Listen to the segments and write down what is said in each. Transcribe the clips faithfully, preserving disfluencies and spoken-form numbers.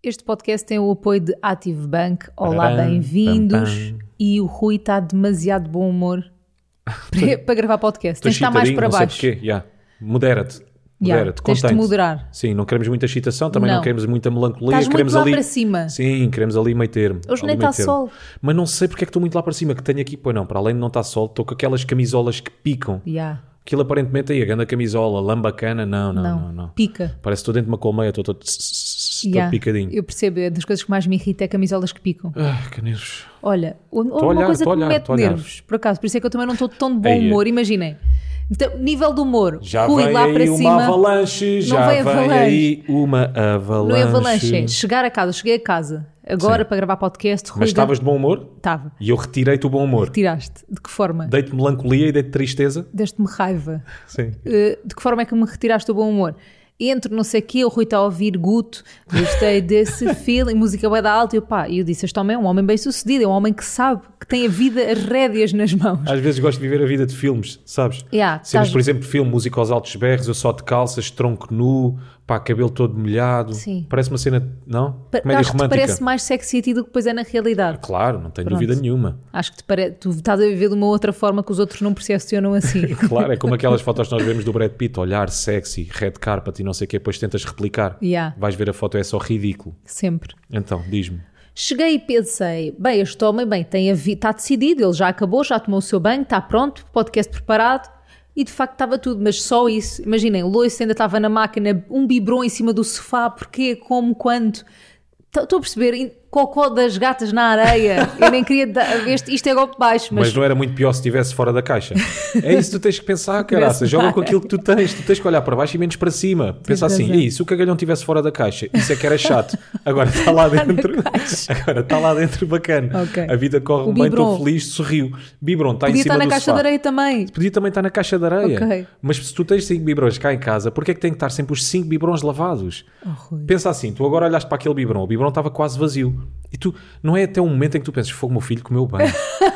Este podcast tem o apoio de Active Bank. Olá, bem-vindos. E o Rui está demasiado bom humor para, para gravar podcast. Tens de estar mais para baixo. Não sei porquê. Yeah. Modera-te. Yeah. Modera-te. Tens de moderar. Sim, não queremos muita excitação, também não, não queremos muita melancolia. Estás queremos muito lá ali... para cima. Sim, queremos ali meio termo. Hoje nem está sol. Mas não sei porque é que estou muito lá para cima, que tenho aqui, pois não, para além de não estar sol, estou com aquelas camisolas que picam. Yeah. Aquilo aparentemente aí, a grande camisola, lã bacana, não, não, não, não, não. Pica. Parece que estou dentro de uma colmeia, estou todo, yeah. todo picadinho. Eu percebo, é das coisas que mais me irrita é camisolas que picam. Ah, que nervos. Olha, uma olhar, coisa que olhar, me mete nervos, por acaso, por isso é que eu também não estou tão de bom Ei, humor, imaginem. Então, nível de humor, já Rui vem lá aí para uma cima. avalanche, já vem vem avalanche. aí uma avalanche. Não é avalanche, é chegar a casa, cheguei a casa, agora Sim. para gravar podcast. Rui Mas estavas de bom humor? Estava. E eu retirei-te o bom humor. Retiraste. De que forma? Dei-te melancolia e dei-te tristeza? Deste-me raiva. Sim. Uh, de que forma é que me retiraste o bom humor? Entro, não sei o quê, o Rui está a ouvir Guto, gostei desse feeling, música bué da alta, e eu, pá, eu disse, este homem é um homem bem sucedido, é um homem que sabe, que tem a vida, as rédeas nas mãos. Às vezes gosto de viver a vida de filmes, sabes? Yeah, Cenas, estás... por exemplo, filme, música aos altos berros, eu só de calças, tronco nu, pá, cabelo todo molhado. Sim. Parece uma cena, não? Pa- Comédia acho romântica. que te parece mais sexy a ti do que depois é na realidade. Claro, não tenho Pronto. dúvida nenhuma. Acho que te pare... tu estás a viver de uma outra forma que os outros não percepcionam assim. Claro, é como aquelas fotos que nós vemos do Brad Pitt, olhar sexy, red carpet e não sei o quê, depois tentas replicar. Yeah. Vais ver a foto, é só ridículo. Sempre. Então, diz-me. Cheguei e pensei, bem, este homem, bem, tem a vi... está decidido, ele já acabou, já tomou o seu banho, está pronto, podcast preparado, e de facto estava tudo, mas só isso. Imaginem, o Lois ainda estava na máquina, um biberon em cima do sofá, porquê, como, quando... Estou a perceber, cocó das gatas na areia, eu nem queria dar, este, isto é golpe baixo, mas... Mas não era muito pior se estivesse fora da caixa. É isso que tu tens que pensar, caraça. Joga com aquilo que tu tens. Tu tens que olhar para baixo e menos para cima. Pensa assim, e se o cagalhão estivesse fora da caixa, isso é que era chato. Agora está lá dentro. Agora está lá dentro bacana. Okay. A vida corre bem, estou feliz, sorriu. Biberon está em cima do sofá. Podia estar na caixa de areia também. Podia também estar na caixa de areia. Okay. Mas se tu tens cinco biberons cá em casa, porquê é que tem que estar sempre os cinco biberons lavados? Oh, pensa assim, tu agora olhaste para aquele biberon, o biberon estava quase vazio. E tu, não é até um momento em que tu pensas, fogo, meu filho comeu bem.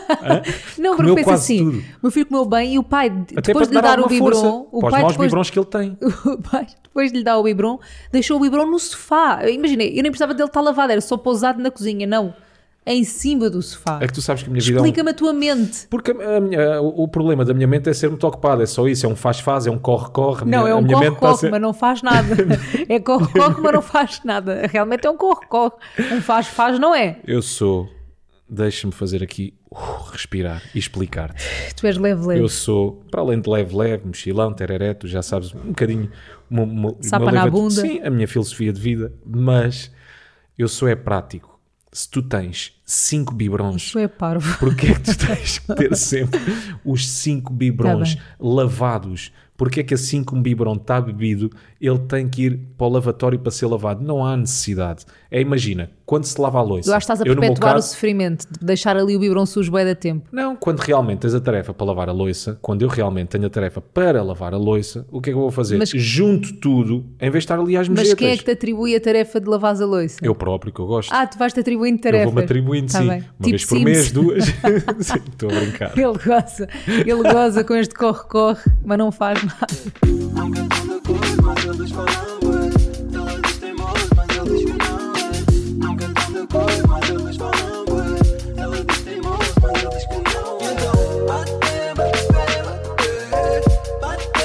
Não, comeu porque pensa assim, tudo. Meu filho comeu bem e o pai, até depois de lhe dar o biberon, o pai depois, depois, biberons que ele tem. O pai, depois de lhe dar o biberon, deixou o biberon no sofá. Imaginei, eu nem precisava dele estar lavado, era só pousado na cozinha, não. Em cima do sofá. É que tu sabes que a minha vida Explica-me é um... a tua mente. Porque a minha, o, o problema da minha mente é ser muito ocupado, é só isso, é um faz-faz, é um corre-corre. Não, minha, é um corre-corre, ser... ser... mas não faz nada. É corre-corre, mas não faz nada. Realmente é um corre-corre. Um faz-faz não é. Eu sou... Deixa-me fazer aqui, uh, respirar e explicar-te. Tu és leve-leve. Eu sou, para além de leve-leve, mochilão, tereré, tu já sabes, um bocadinho... Uma, uma, Sapa uma na leva... bunda. Sim, a minha filosofia de vida, mas eu sou é prático. Se tu tens cinco biberons, isso é parvo. Porquê é que tu tens que ter sempre os cinco biberons tá lavados? Porquê é que assim que um biberon está bebido, ele tem que ir para o lavatório para ser lavado? Não há necessidade. É, imagina, quando se lava a louça... Tu acho que estás a perpetuar caso, o sofrimento de deixar ali o biberon sujo bué da tempo. Não, quando realmente tens a tarefa para lavar a louça, quando eu realmente tenho a tarefa para lavar a louça, o que é que eu vou fazer? Mas, junto tudo, em vez de estar ali às mesetas. Mas quem é que te atribui a tarefa de lavar a louça? Eu próprio, que eu gosto. Ah, tu vais-te atribuindo tarefas. Eu vou-me atribuindo, tá sim. Bem. Uma tipo vez por Sims. Mês, duas. Sim, estou a brincar. Ele goza. Ele goza com este corre-corre, mas não faz nada. Não cantam de cor, mas eles falam bué. Ela diz teimoso, mas ele diz que não é. Não cantam de cor, mas eles falam bué. Ela diz teimoso, mas ele diz que não é. Então, bate, bate, bate,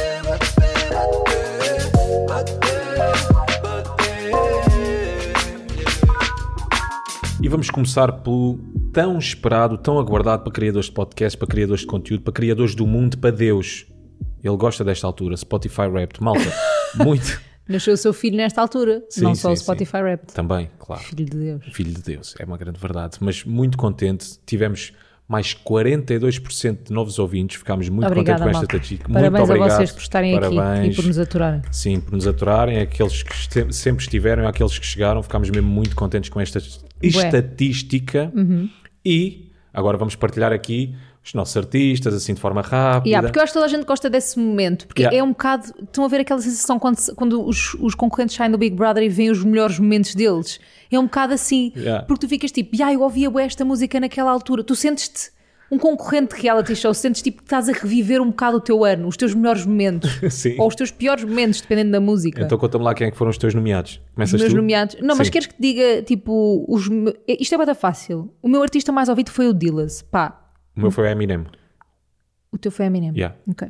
bate, bate, bate. E vamos começar pelo tão esperado, tão aguardado para criadores de podcast, para criadores de conteúdo, para criadores do mundo, para Deus. Ele gosta desta altura, Spotify Wrapped, malta, muito. Nasceu o seu filho nesta altura, sim, não só sim, o Spotify sim. Wrapped. Também, claro. Filho de Deus. Filho de Deus, é uma grande verdade. Mas muito contente, tivemos mais quarenta e dois por cento de novos ouvintes, ficámos muito Obrigada, contentes com malta. esta estatística. Parabéns muito obrigado. a vocês por estarem Parabéns. aqui e por nos aturarem. Sim, por nos aturarem, aqueles que sempre estiveram e aqueles que chegaram, ficámos mesmo muito contentes com esta Bué. estatística. Uhum. E agora vamos partilhar aqui os nossos artistas, assim de forma rápida. Yeah, porque eu acho que toda a gente gosta desse momento, porque yeah. é um bocado, estão a ver aquela sensação quando, quando os, os concorrentes saem do Big Brother e veem os melhores momentos deles, é um bocado assim, yeah. porque tu ficas tipo, ah, eu ouvia bué esta música naquela altura, tu sentes-te um concorrente de reality show, sentes tipo que estás a reviver um bocado o teu ano, os teus melhores momentos. Sim. Ou os teus piores momentos, dependendo da música. Então conta-me lá quem é que foram os teus nomeados. Começas Os meus tu? nomeados. Não, mas Sim. queres que te diga, tipo, os... me- isto é bem fácil. O meu artista mais ouvido foi o Dillaz. Pá, O meu foi Eminem. o teu foi Eminem. Yeah. Ok.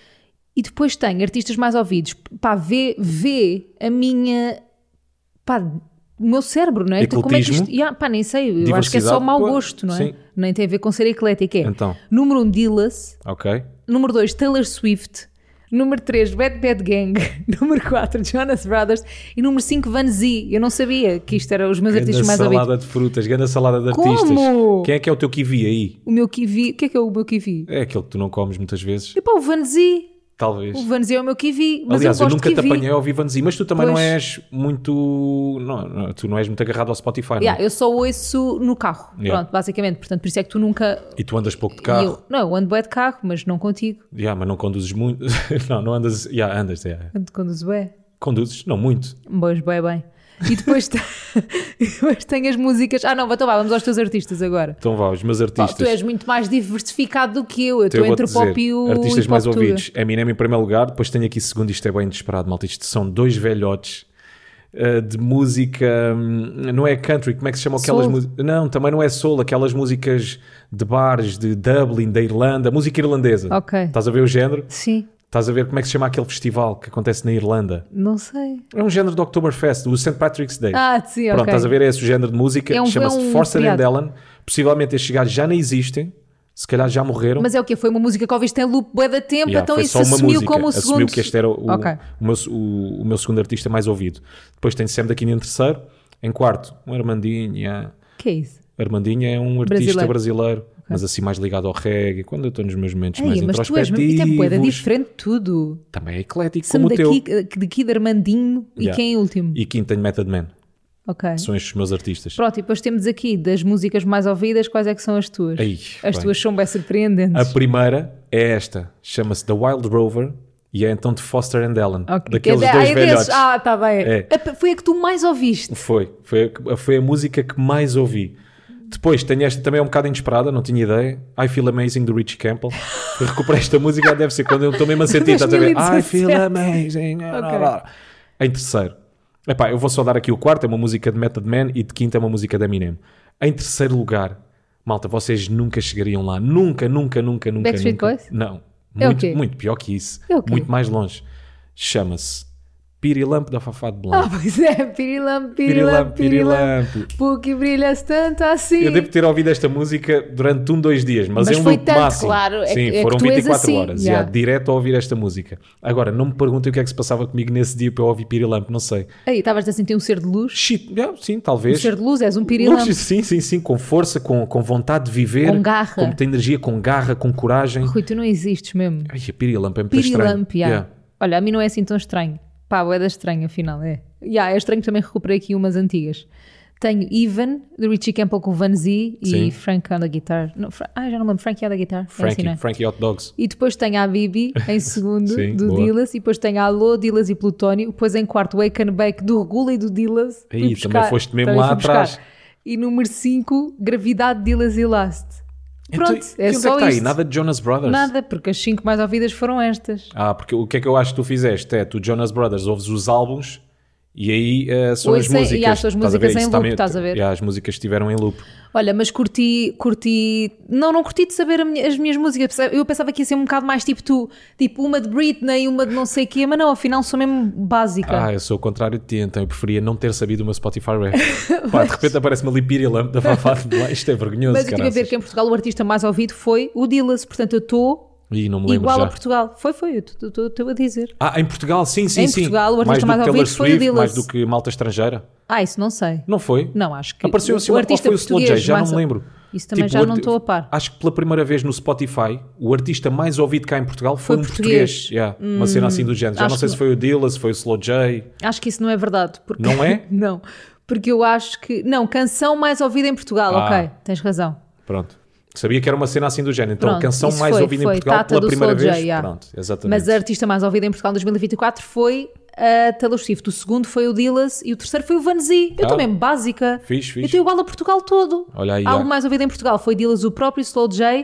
E depois tenho artistas mais ouvidos. Pá, vê, vê a minha... Pá, o meu cérebro, não é? Então, como é que isto... Ecletismo. Yeah, pá, nem sei. Eu acho que é só Diversidade, mau pô, gosto, não é? sim. Nem tem a ver com ser eclético. É. Então. Número um, Dillaz. Ok. Número dois, Taylor Swift. Número três, Bad Bad Gang. Número quatro, Jonas Brothers. E número cinco, Van Zee. Eu não sabia que isto eram os meus Ganda artistas mais ouvidos. salada de frutas, grande salada de Como? artistas. Quem é que é o teu kiwi aí? O meu kiwi... O que é que é o meu kiwi? É aquele que tu não comes muitas vezes. Epá, o Van Zee. Talvez. O Van Zee é o meu kiwi. Mas Aliás, eu, eu, gosto nunca de te kiwi. apanhei a ouvir Vanzi, mas tu também Pois. não és muito. Não, não, tu não és muito agarrado ao Spotify, não? Yeah, eu só ouço no carro. Yeah. Pronto, basicamente. Portanto, por isso é que tu nunca... E tu andas pouco de E carro. eu, não, eu ando bué de carro, mas não contigo. Yeah, mas não conduzes muito. não, não andas. Yeah, andas, yeah. Ando conduzo bué. Conduzes? Não muito. Pois, bué bem. E depois, te- e depois tem as músicas... Ah, não, então vá, vamos aos teus artistas agora. Então vá, os meus Pá, artistas. tu és muito mais diversificado do que eu. Eu Então estou eu entre o vou-te pop e o dizer, artistas hip-hop mais tudo. ouvidos. Eminem em primeiro lugar, depois tenho aqui segundo, isto é bem desesperado, malta. Isto são dois velhotes uh, de música, hum, não é country, como é que se chamam aquelas Soul. músicas? Não, também não é soul, aquelas músicas de bares de Dublin, da Irlanda, música irlandesa. Ok. Estás a ver o género? Sim, Estás a ver como é que se chama aquele festival que acontece na Irlanda? não sei. É um género do Oktoberfest, o Saint Patrick's Day. Ah, sim, ok. Pronto, estás a ver? É esse o género de música, É um- chama-se é um Forster and feriado. Ellen. Possivelmente estes gajos já nem existem, se calhar já morreram. Mas é o quê? Foi uma música que ouviste em loop bué da tempo, Yeah, então foi isso só uma assumiu música. como o Assumiu segundo... que este era o, Ok. o, meu, o, o meu segundo artista mais ouvido. Depois tem Sam da Quina em terceiro. Em quarto, um Armandinho. yeah. Que é isso? Armandinho é um artista Brasileiro. brasileiro, mas assim mais ligado ao reggae. Quando eu estou nos meus momentos mais Ei, mas tu és... introspectivos. Isto é bué da diferente de tudo. Também é eclético, Sam como o teu. daqui, daqui de Armandinho e Yeah. quem é o último? E quinto tenho Method Man. Ok. São estes os meus artistas. Pronto, e depois temos aqui das músicas mais ouvidas, quais é que são as tuas? Ei, as bem. tuas são bem surpreendentes. A primeira é esta. Chama-se The Wild Rover e é então de Foster and Ellen. Ok. Daqueles É- dois ah, é desses. velhotes. Ah, está bem. É. A- Foi a que tu mais ouviste. Foi, foi a, foi a música que mais ouvi. Depois tenho esta também é um bocado inesperada, não tinha ideia. I Feel Amazing do Richie Campbell. Eu recuperei esta música, deve ser quando eu estou mesmo a sentir, estás a ver? I Feel Amazing. Ok. Em terceiro, epá, eu vou só dar aqui o quarto, é uma música de Method Man e de quinto é uma música da Eminem. Em terceiro lugar, malta, vocês nunca chegariam lá. Nunca, nunca, nunca, nunca. Backstreet nunca. Boys? Não. É o Muito, quê? muito pior que isso. É o quê? Muito mais longe. Chama-se Pirilampo da Fafá de Ah, Belém. pois é. Pirilampo, pirilampo, pirilampo. Pirilampo. Porque brilhas tanto assim. Eu devo ter ouvido esta música durante um, dois dias, mas, Mas é um foi loop tanto, máximo. claro, é Sim, que- é foram que tu és vinte e quatro assim, horas, yeah. yeah, direto a ouvir esta música. Agora, não me perguntem o que é que se passava comigo nesse dia para eu ouvir Pirilampo, não sei. Aí, estavas a sentir um ser de luz? Shit, yeah, sim, Um talvez. ser de luz, és um pirilampo. Luz, sim, sim, sim, com força, com, com vontade de viver. Com garra. Com muita energia, com garra, com coragem. Rui, tu não existes mesmo. Ai, a Pirilampo é muito estranho. Pirilampo, yeah. Yeah. Olha, a mim não é assim tão estranho. Pá, é da estranho, afinal, é. Yeah, é estranho que também recuperei aqui umas antigas. Tenho Even, de Richie Campbell com Van Zee Sim. e Frank on the guitar. Não, Fra- ah, já não me lembro. Frankie on the guitar. É assim, Frankie, não é? Frankie Hot Dogs. E depois tenho a Bibi em segundo, Sim, do boa. Dillaz. E depois tenho a Alô, Dillaz e Plutónio. Depois em quarto, Wake and Bake, do Regula e do Dillaz. Fui Aí, buscar- também foste mesmo também lá fui buscar. atrás. E número cinco, Gravidade, Dillaz e Last. Pronto, Então, é e onde só é que está isto. aí? Nada de Jonas Brothers? Nada, porque as cinco mais ouvidas foram estas. Ah, porque o que é que eu acho que tu fizeste? É, tu Jonas Brothers ouves os álbuns e aí eh, são Ouço as em- músicas. e há as suas Estás a ver? músicas em Isso loop, também- estás a ver? e há as músicas estiveram em loop. Olha, mas curti, curti... Não, não curti de saber a minha- as minhas músicas. Eu pensava que ia ser um bocado mais tipo tu. Tipo uma de Britney, uma de não sei o quê. Mas não, afinal sou mesmo básica. Ah, eu sou o contrário de ti, então eu preferia não ter sabido o meu Spotify Rap. Pá, de repente aparece-me ali Pirilampo da Fafá de Belém. Isto é vergonhoso, mas eu estive a ver caraças. que em Portugal o artista mais ouvido foi o Dillaz. Portanto, eu estou Ih, não me lembro igual já. a Portugal. Foi, foi. Eu estou a dizer. Ah, em Portugal, sim, sim, Em sim. Portugal, o artista mais do mais que Taylor ouvido foi o Swift, Dillaz. mais do que malta estrangeira. Ah, isso não sei. Não foi? Não, acho que... Apareceu assim o uma artista qual foi o Slow J, português já não mais- me lembro. Isso também Tipo, já o não arti- estou a par. Acho que pela primeira vez no Spotify, o artista mais ouvido cá em Portugal foi, Foi um português. português. Yeah, uma cena assim do género. Já acho não sei que se foi o Dillaz, se foi o Slow J. Acho que isso não é verdade. Porque... Não é? Não. Porque eu acho que... Não, canção mais ouvida em Portugal. Ah. Ok, tens razão. Pronto. Sabia que era uma cena assim do género. Então Pronto, a canção isso mais foi, ouvida foi. em Portugal Tata pela do primeira Slow J, vez. yeah. Pronto, exatamente. Mas a artista mais ouvida em Portugal em dois mil e vinte e quatro foi a Taylor Swift. O segundo foi o Dillaz e o terceiro foi o Van Zee. Eu Ah. estou mesmo básica. Fixe, Eu fixe. estou igual a Portugal todo. Olha aí, Algo ah. mais ouvido em Portugal foi Dillaz, o próprio Slow J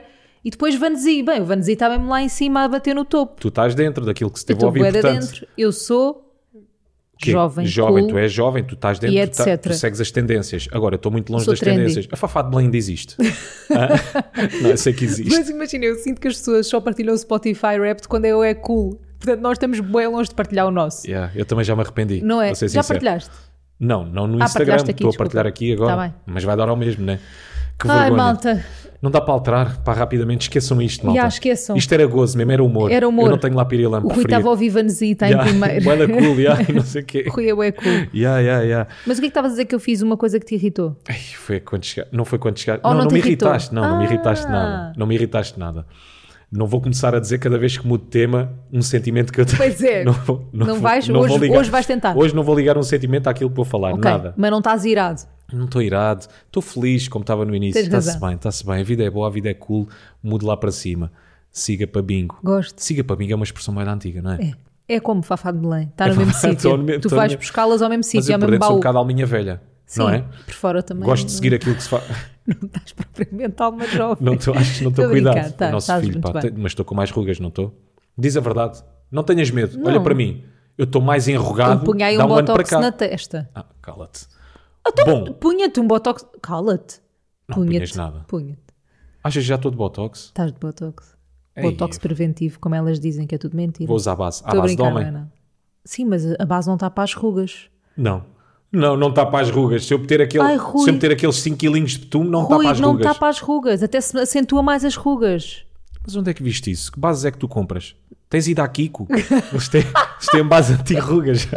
E depois Vanzi, bem, o Vanzi está mesmo lá em cima a bater no topo. Tu estás dentro daquilo que se teve Eu a ouvir, estou portanto... dentro. Eu sou Que? jovem, jovem cool, tu és jovem, tu estás dentro, e tu, tá, tu segues as tendências. Agora, eu estou muito longe Sou das trendy. tendências. A Fafá de Belém ainda existe. Ah? Não, eu sei que existe. Mas imagina, eu sinto que as pessoas só partilham o Spotify Wrapped quando eu é cool. Portanto, nós estamos bem longe de partilhar o nosso. Yeah, eu também já me arrependi. Não é? vou ser Já sincero. partilhaste? Não, não no Ah, Instagram. partilhaste aqui, Estou a desculpa. partilhar aqui agora. Tá bem. Mas vai dar ao mesmo, né? Que Ai, vergonha. malta. Não dá para alterar, pá, rapidamente. Esqueçam isto, malta. Já, esqueçam. Isto era gozo mesmo, era humor. Era humor. Eu não tenho lá pirilam O Rui preferido. estava a ouvir Vanzi, está Yeah, em primeiro. bué da cool, yeah, e não sei o quê. O Rui é bué cool. Yeah, yeah, yeah. Mas o que é que estavas a dizer que eu fiz uma coisa que te irritou? Ai, foi quando chegar... Não foi quando chegar... Ou não, não não te me irritou? irritaste. Não, não me Ah. irritaste nada. Não me irritaste nada. Não vou começar a dizer cada vez que mudo de tema um sentimento que eu tenho. Pois é. Não, vou- Não vou- vais? não Hoje- vou ligar. hoje vais tentar. Hoje não vou ligar um sentimento àquilo que vou falar. Ok, Nada. mas não estás irado. Não estou irado. Estou feliz, como estava no início. Tens Está-se razão. bem, está-se bem. A vida é boa, a vida é cool. Mudo lá para cima. Siga para bingo. Gosto. Siga para bingo é uma expressão mais antiga, não é? É. É como Fafá de Belém. Está É no mesmo Fafá, sítio. tô no me- Tu tô vais no me- buscá-las ao mesmo Mas sítio, eu ao por mesmo dentro sou baú. um bocado alminha velha. Sim, Não é? por fora também. Gosto de não- seguir aquilo que se faz. Não estás propriamente alma jovem. Não estou, acho que não estou Estou a brincar, cuidado. tá, o nosso estás filho, muito pá, bem. tem- mas estou com mais rugas, não estou? Diz a verdade. Não tenhas medo. Não. Olha para mim. Eu estou mais enrugado. Eu punha aí dá um um ano para botox cá. na testa. Ah, cala-te. Então, Bom, punha-te um botox. Cala-te. não Punha-te. punhas nada. Punha-te. Achas que já estou de botox? Estás de botox. Ei, Botox preventivo, como elas dizem que é tudo mentira. Vou usar a base. À Estou a base de brincar, homem? não é, não? Sim, mas a base não está para as rugas. Não. Não, não está para as rugas. Se eu meter, aquele, Ai, Rui. se eu meter aqueles cinco quilinhos de betume, não está Rui, para as não rugas. está para as rugas. Até se acentua mais as rugas. Mas onde é que viste isso? Que bases é que tu compras? Tens ido à Kiko? Isto tem, isto tem base anti-rugas.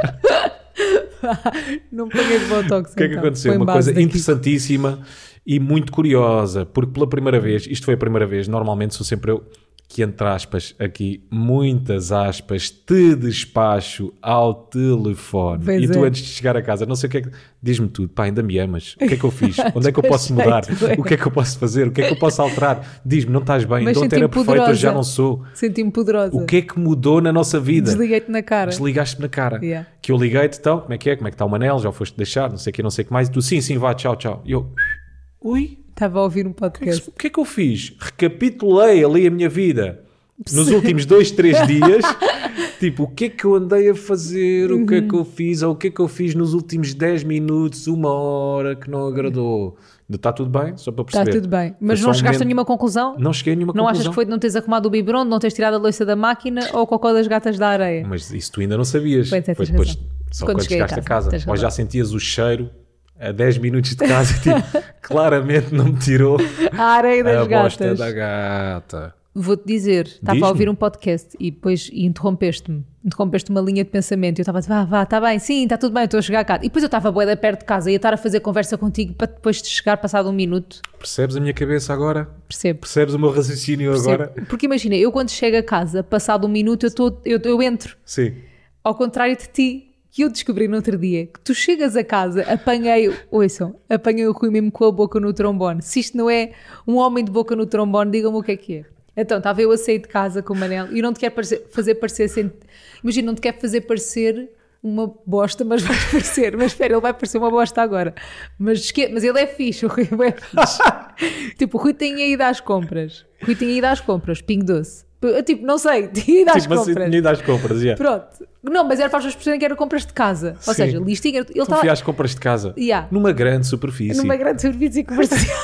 Não ponhas botox. O que é que aconteceu? Uma coisa interessantíssima e muito curiosa, porque pela primeira vez, isto foi a primeira vez, normalmente sou sempre eu que, entre aspas, aqui, muitas aspas, te despacho ao telefone. Pois e tu, é. antes de chegar a casa, não sei o que é que... Diz-me tudo, pá, ainda me amas? O que é que eu fiz? Onde é que eu posso mudar? Despachei-te, O que é que eu posso fazer? O que é que eu posso alterar? Diz-me, não estás bem? Mas Então senti-me era perfeito, hoje já poderosa. não sou. Senti-me poderosa. O que é que mudou na nossa vida? Desliguei-te na cara. Desligaste-me na cara. Yeah. Que eu liguei-te, então, como é que é? Como é que está o Manel? Já o foste deixar? Não sei o que, não sei o que mais. E tu, sim, sim, vá, tchau, tchau. E eu, ui, Estava a ouvir um o que, é que, podcast. se- o que é que eu fiz? Recapitulei ali a minha vida. Nos últimos dois, três dias, tipo, o que é que eu andei a fazer? O que é que eu fiz? Ou o que é que eu fiz nos últimos dez minutos, uma hora que não agradou? Está tudo bem? Só para Está perceber. tudo bem. Mas Foi não só um chegaste a momento. nenhuma conclusão? Não cheguei a nenhuma Não conclusão. achas que foi de não teres arrumado o biberon, de não teres tirado a louça da máquina ou o cocó das gatas da areia? Mas isso tu ainda não sabias. Pois é, Foi tens depois, razão. só Quando quando, cheguei a chegaste a casa, casa. tens Ou já razão. sentias o cheiro a dez minutos de casa e tipo, claramente não me tirou A areia das a bosta gatas. da gata. Vou-te dizer, estava Diz-me. a ouvir um podcast e depois e interrompeste-me. Interrompeste uma linha de pensamento. E eu estava a dizer, vá, vá, está bem, sim, está tudo bem, estou a chegar a casa. E depois eu estava bué da perto de casa e ia estar a fazer conversa contigo para depois de chegar passado um minuto. Percebes a minha cabeça agora? Percebo. Percebes o meu raciocínio percebo. agora? Porque imagina, eu quando chego a casa, passado um minuto, eu, tô, eu, eu entro. Sim. Ao contrário de ti, que eu descobri no outro dia, que tu chegas a casa, apanhei, ouçam, apanhei o Rui mesmo com a boca no trombone. Se isto não é um homem de boca no trombone, digam-me o que é que é. Então, estava eu a sair de casa com o Manel e eu não te quero parecer- fazer parecer... Sem, imagina, não te quero fazer parecer uma bosta, mas vai parecer. Mas espera, ele vai parecer uma bosta agora. Mas, esque- mas ele é fixe, o Rui é fixe. Tipo, o Rui tinha ido às compras. O Rui tinha ido às compras, Pingo Doce. Eu, tipo, não sei, tinha ido às Tipo, assim, compras. tinha ido às compras, já. Pronto. Não, mas era para as pessoas perceberem que eram compras de casa. Ou Sim. seja, listinha. Ele Tu estava fui às compras de casa. Yeah. Numa grande superfície. numa grande superfície comercial.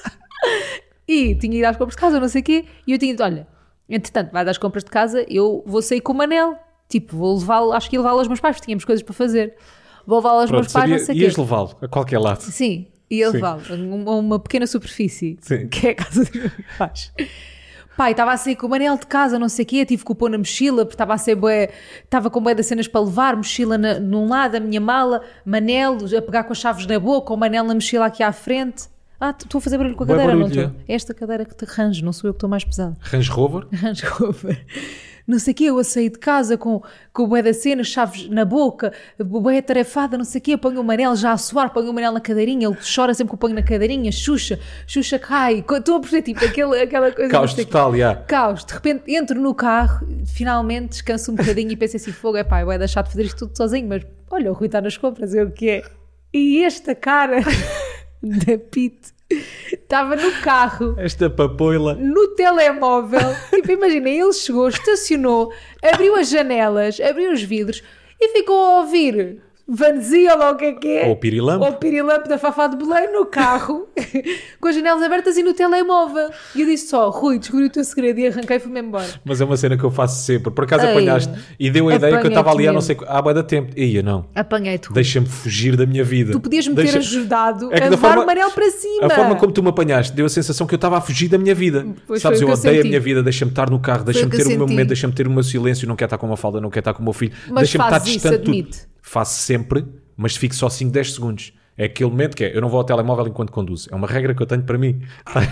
E tinha ido às compras de casa, não sei o quê. E eu tinha dito, olha, entretanto, vais às compras de casa, eu vou sair com o Manel. Tipo, vou levá-lo, acho que ia levá-lo aos meus pais, porque tínhamos coisas para fazer. Vou levá-lo aos Pronto, meus pais, sabia, não sei o ias quê. levá-lo a qualquer lado. Sim, ia Sim. levá-lo a uma, a uma pequena superfície, Sim. que é a casa dos meus pais. Pai, estava a sair com o Manel de casa, não sei o quê, tive que o pôr na mochila, porque estava a ser bué, estava com bué de cenas para levar, mochila na, num lado, a minha mala, Manel a pegar com as chaves na boca, o Manel na mochila aqui à frente. Ah, estou a fazer barulho com a Bué cadeira, barulho, não estou? É esta cadeira que te range, não sou eu que estou mais pesada. Range Rover? Range Rover. Não sei o quê, eu a sair de casa com, com o bué da cena, chaves na boca, bué atarefada, não sei o quê, ponho o Manel já a suar, ponho o Manel na cadeirinha, ele chora sempre que o ponho na cadeirinha, Xuxa, Xuxa cai, estou a perceber, tipo, aquele, aquela coisa... Caos não sei o quê. total, já. Caos, de repente entro no carro, finalmente descanso um bocadinho e penso assim, fogo, é pá, eu vou deixar de fazer isto tudo sozinho, mas olha, o Rui está nas compras, é o que é. E esta cara da Pete Estava no carro. Esta papoila. No telemóvel. Tipo, imagina, ele chegou, estacionou, abriu as janelas, abriu os vidros e ficou a ouvir Vanzia ou o que é que é? Ou Pirilampo. Ou Pirilampo da Fafá de Belém no carro, com as janelas abertas e no telemóvel. E eu disse só, Rui, descobri o teu segredo e arranquei e fui-me embora. Mas é uma cena que eu faço sempre. Por acaso Ei, apanhaste e deu a ideia que eu estava ali há não sei mesmo. há bué de tempo. Ia, não. Apanhei-te, Rui. Deixa-me fugir da minha vida. Tu podias-me Deixa... ter ajudado É que a da levar forma- o Manel para cima. A forma como tu me apanhaste deu a sensação que eu estava a fugir da minha vida. Pois Sabes, foi eu o que eu odeio a senti. minha vida, deixa-me estar no carro, deixa-me o que ter eu o meu senti. momento, deixa-me ter o meu silêncio, não quero estar com uma falda, não quero estar com o meu filho. Mas Deixa-me estar fazes isso, distante de tudo. admite. Faço sempre, mas fico só cinco, dez segundos. É aquele momento que é, eu não vou ao telemóvel enquanto conduzo. É uma regra que eu tenho para mim.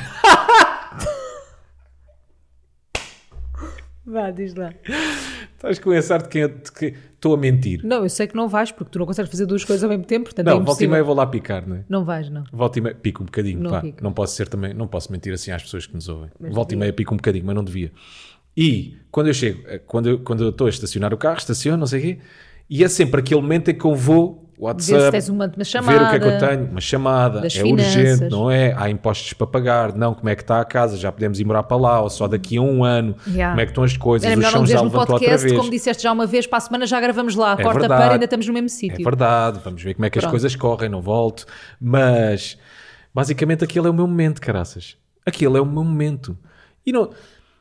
Vá, diz lá. Estás com esse ar de que de que estou a mentir. Não, eu sei que não vais, porque tu não consegues fazer duas coisas ao mesmo tempo, portanto é Não, volta e impossível. meia vou lá picar, não é? Não vais, não. Volta e meia, pico um bocadinho, Não pá. pica. Não posso ser também, não posso mentir assim às pessoas que nos ouvem. Mas Volta e devia. meia pico um bocadinho, mas não devia. E quando eu chego, eh, quando eu, quando eu estou a estacionar o carro, estaciono, não sei o quê, e é sempre aquele momento em que eu vou Ver se WhatsApp, tens uma, uma ver chamada. o que é que eu tenho, uma chamada, das é finanças. urgente, não é? Há impostos para pagar, não, como é que está a casa, já podemos ir morar para lá, ou só daqui a um ano, Yeah. como é que estão as coisas, Era o melhor não chão já dizeres no levantou outra podcast, vez. como disseste já uma vez, para a semana já gravamos lá. É Corta verdade. para, ainda estamos no mesmo É sítio. verdade, vamos ver como é que as Pronto. coisas correm, não volto. Mas, basicamente, aquele é o meu momento, caraças. Aquele é o meu momento. E não...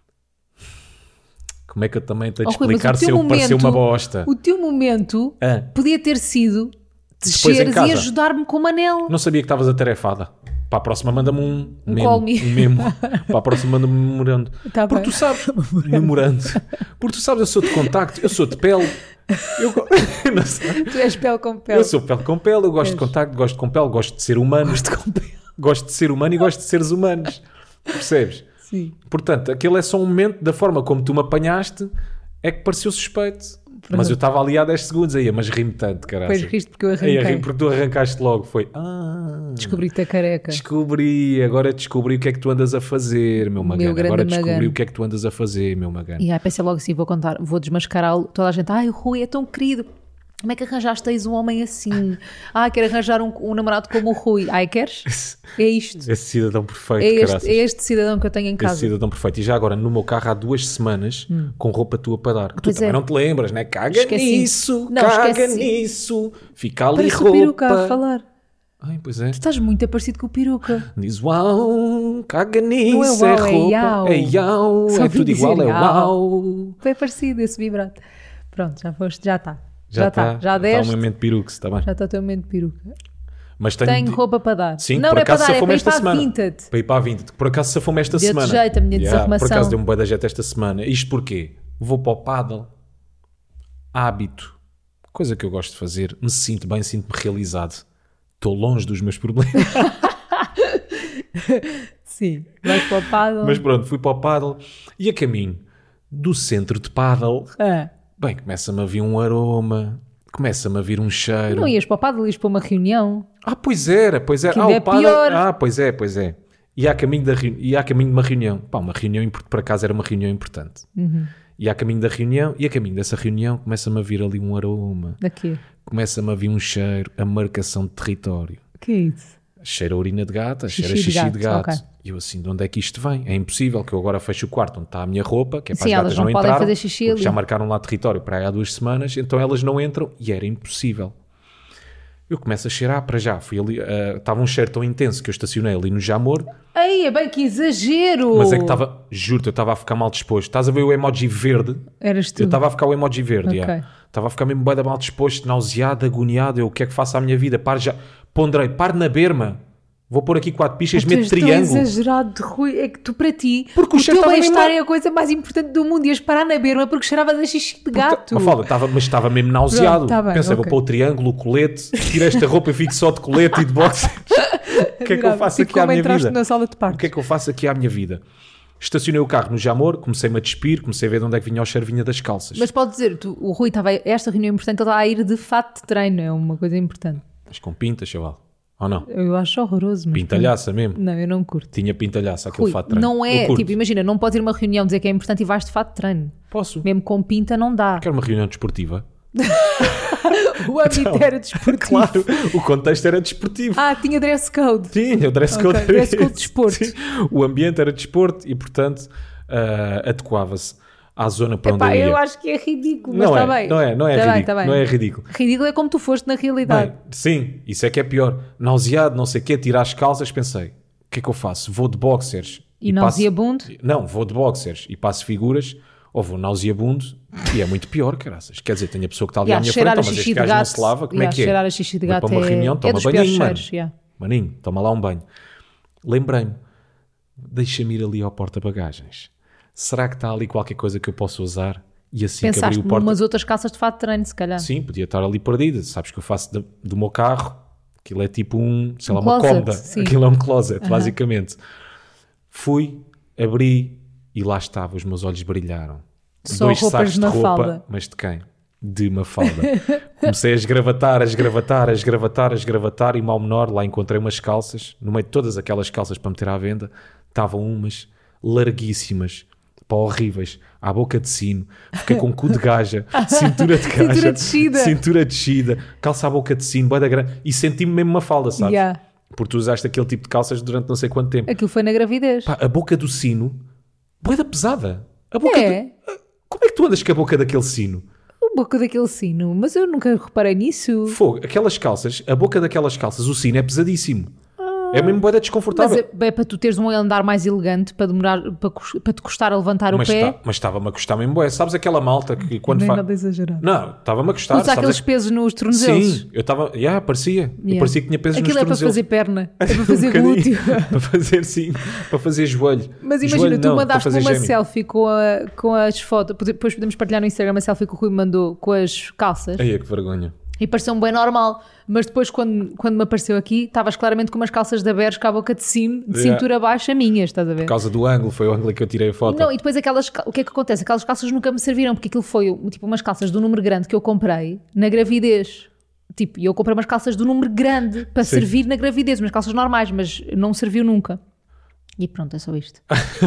Como é que eu também tenho de Oh, Rui, mas explicar o se teu eu parecer momento- uma bosta? O teu momento Ah, podia ter sido Depois em desceres casa. e ajudar-me com o Manel. não sabia que estavas atarefada. Para a próxima manda-me um, Um memo, call me. um memo. Para a próxima manda-me um memorando. Tá Porque bem. tu sabes... memorando. Porque tu sabes, eu sou de contacto, eu sou de pele. Eu, go- eu não sei. Tu és pele com pele. Eu sou pele com pele, eu gosto de És. contacto, gosto com pele, gosto de ser humano. Gosto com pele. Gosto de ser humano e gosto de seres humanos. Percebes? Sim. Portanto, aquele é só um momento da forma como tu me apanhaste é que pareceu suspeito. Mas eu estava ali há dez segundos aí, mas ri-me tanto, caralho. Depois riste porque eu Aí, arranquei. a rir porque tu arrancaste logo. Foi, ah, Descobri-te a careca. descobri, agora descobri o que é que tu andas a fazer, meu magano. grande Agora descobri magano. o que é que tu andas a fazer, meu magano. E aí pensei logo assim, vou contar, vou desmascará-lo. Toda a gente, ai, o Rui é tão querido. Como é que arranjaste eis um homem assim? Ah, quero arranjar um, um namorado como o Rui. Ai, queres? É isto. Esse cidadão perfeito, É este, caraças. é este cidadão que eu tenho em Esse casa. cidadão perfeito. E já agora, no meu carro há duas semanas, com roupa tua para dar. Que tu Pois também é. não te lembras, né? Caga Esqueci. nisso, Não, caga esqueci. nisso. Fica ali Parece o roupa. peruca a falar. Ai, pois é. Tu estás muito parecido com o peruca. Diz uau, caga nisso, Não é uau, é roupa. iau. É iau, Só é vim tudo igual, dizer é iau. uau. Foi parecido esse vibrato. Pronto, já foste, já está. Já está. está, Já está deste. um momento peruque, está bem. Já está o teu momento de peruca. Mas tenho, Tenho de- roupa para dar. Sim, não, por não é para acaso dar, é safou-me para ir esta para a semana. Vinted. Para ir para a Vinted. Por acaso safou-me esta Deu-te semana. jeito a minha desarrumação. Por acaso deu-me bué da jeito esta semana. Isto porquê? Vou para o paddle. Hábito. Coisa que eu gosto de fazer. Me sinto bem, sinto-me realizado. Estou longe dos meus problemas. Sim, vais para o paddle. Mas pronto, fui para o paddle. E a caminho do centro de paddle, Ah, bem, começa-me a vir um aroma. Começa-me a vir um cheiro. não ias para o paddle, ias para uma reunião. Ah, pois era, pois era. Que Ah, ainda o é paddle- pior. Ah, pois é, pois é. E a caminho, da reuni... e a caminho de uma reunião. Pá, uma reunião, import- por acaso era uma reunião importante. Uhum. E a caminho da reunião, e a caminho dessa reunião, começa-me a vir ali um aroma. Daqui. Começa-me a vir um cheiro, a marcação de território. O que é isso? Cheira a urina de gata, Xixi cheira a de xixi gato, de gato. ok. E eu assim, de onde é que isto vem? É impossível que eu agora feche o quarto onde está a minha roupa, que é para Sim, as elas gatas não não podem entraram, fazer xixi porque ali. já marcaram lá território para aí há duas semanas, então elas não entram e era impossível. Eu começo a cheirar para já. Fui ali, ah, estava um cheiro tão intenso que eu estacionei ali no Jamor, Ei, é bem que exagero! mas é que estava, juro-te, eu estava a ficar mal disposto. Estás a ver o emoji verde? Eras tu. Eu estava a ficar o emoji verde, Ok. yeah. Estava a ficar mesmo bué da mal disposto, nauseado, agoniado. Eu, o que é que faço à minha vida? Pare já. Ponderei, pare na berma. Vou pôr aqui quatro pichas, Tu meto és tão triângulo. exagerado, Rui. É que tu, para ti, Porque o o cheiro teu estava mesmo bem-estar lá. é a coisa mais importante do mundo. Ias parar na berma porque cheirava a xixi de gato. Mafalda, estava, mas estava mesmo nauseado. Pronto, tá bem, Pensei, ok. vou pôr o triângulo, o colete, tiro esta roupa e fico só de colete e de boxers. O que é que eu faço Tipo aqui à como minha entraste vida? na sala de O partos. que é que eu faço aqui à minha vida? Estacionei o carro no Jamor, comecei-me a despir, comecei a ver de onde é que vinha o cheiro, vinha das calças. Mas pode dizer, tu, o Rui estava, esta reunião importante, ele estava a ir de fato de treino, é uma coisa importante. Mas com pinta, chaval. Ou não? Eu acho horroroso. Mas Pintalhaça mesmo. Não, eu não curto. Tinha pintalhaça, aquele Rui, fato de treino. não Eu é, curto. tipo, imagina, não podes ir a uma reunião dizer que é importante e vais de fato de treino. Posso. Mesmo com pinta não dá. Quero uma reunião desportiva. O âmbito então, era desportivo. Claro, o contexto era desportivo. Ah, tinha dress code. Tinha, o dress code okay. era dress code de desporto. Sim, o ambiente era desporto e, portanto, uh, adequava-se à zona para Epá, onde eu ia. Eu acho que é ridículo, mas não está é, bem. Não é, não é tá ridículo. Bem, tá bem. Não é ridículo. Ridículo é como tu foste na realidade. Bem, sim, isso é que é pior. Nauseado, não sei o quê, tirar as calças, pensei, o que é que eu faço? Vou de boxers. E, e nauseabundo? Passo... Não, vou de boxers e passo figuras, ou vou nauseabundo, e é muito pior, caraças. Quer dizer, tem a pessoa que está ali yeah, à minha frente, mas este gajo não se lava, como yeah, é que é? Cheirar a xixi de gato para uma é, reunião, toma é banhinho, mano. Cheiros, yeah. Maninho, toma lá um banho. Lembrei-me, deixa-me ir ali ao porta-bagagens. Será que está ali qualquer coisa que eu possa usar? E assim Pensaste que abri o porta... umas outras calças de fato de treino, se calhar. Sim, podia estar ali perdida. Sabes que eu faço de, do meu carro, aquilo é tipo um, sei um lá, uma closet, cômoda. sim. Aquilo é um closet, uh-huh. basicamente. Fui, abri e lá estava, os meus olhos brilharam. Só Dois roupas sacos de de roupa, Mafalda. mas de quem? De Mafalda. Comecei a esgravatar, a esgravatar, a esgravatar, a esgravatar e mal menor, lá encontrei umas calças, no meio de todas aquelas calças para meter à venda, estavam umas larguíssimas, pá, horríveis, à boca de sino, fiquei com cu de gaja, cintura de gaja, cintura descida, cintura descida, calça à boca de sino, bué da grande, e senti-me mesmo Mafalda, sabes? Yeah. Porque tu usaste aquele tipo de calças durante não sei quanto tempo. Aquilo foi na gravidez. Pá, a boca do sino, bué da pesada. A boca é. do... Como é que tu andas com a boca daquele sino? A boca daquele sino, mas eu nunca reparei nisso. Fogo, aquelas calças, a boca daquelas calças, o sino é pesadíssimo. É mesmo bué desconfortável. Mas é, é para tu teres um andar mais elegante, para demorar, para, para te custar a levantar mas o pé. Tá, mas estava-me a custar mesmo bué. Sabes aquela malta que quando faz... nada exagerado. Não, estava-me a custar. Usar aqueles a... pesos nos tornozelos. Sim, eu estava... Yeah, parecia. Yeah. Eu parecia que tinha pesos Aquilo nos é para tornozelos. fazer perna, é para fazer um glúteo. Para fazer, sim, para fazer joelho. Mas imagina, joelho, tu não, mandaste uma gêmeo. selfie com, a, com as fotos, depois podemos partilhar no Instagram a selfie que o Rui mandou com as calças. Ai, que vergonha. E pareceu-me bem normal, mas depois quando, quando me apareceu aqui, estavas claramente com umas calças da Bershka à boca de cima, de Yeah. cintura baixa minhas, estás a ver? Por causa do ângulo, foi o ângulo que eu tirei a foto. Não, e depois aquelas, o que é que acontece? Aquelas calças nunca me serviram, porque aquilo foi tipo umas calças do número grande que eu comprei na gravidez. Tipo, e eu comprei umas calças do número grande para Sim. servir na gravidez, umas calças normais, mas não serviu nunca. E pronto, é só isto.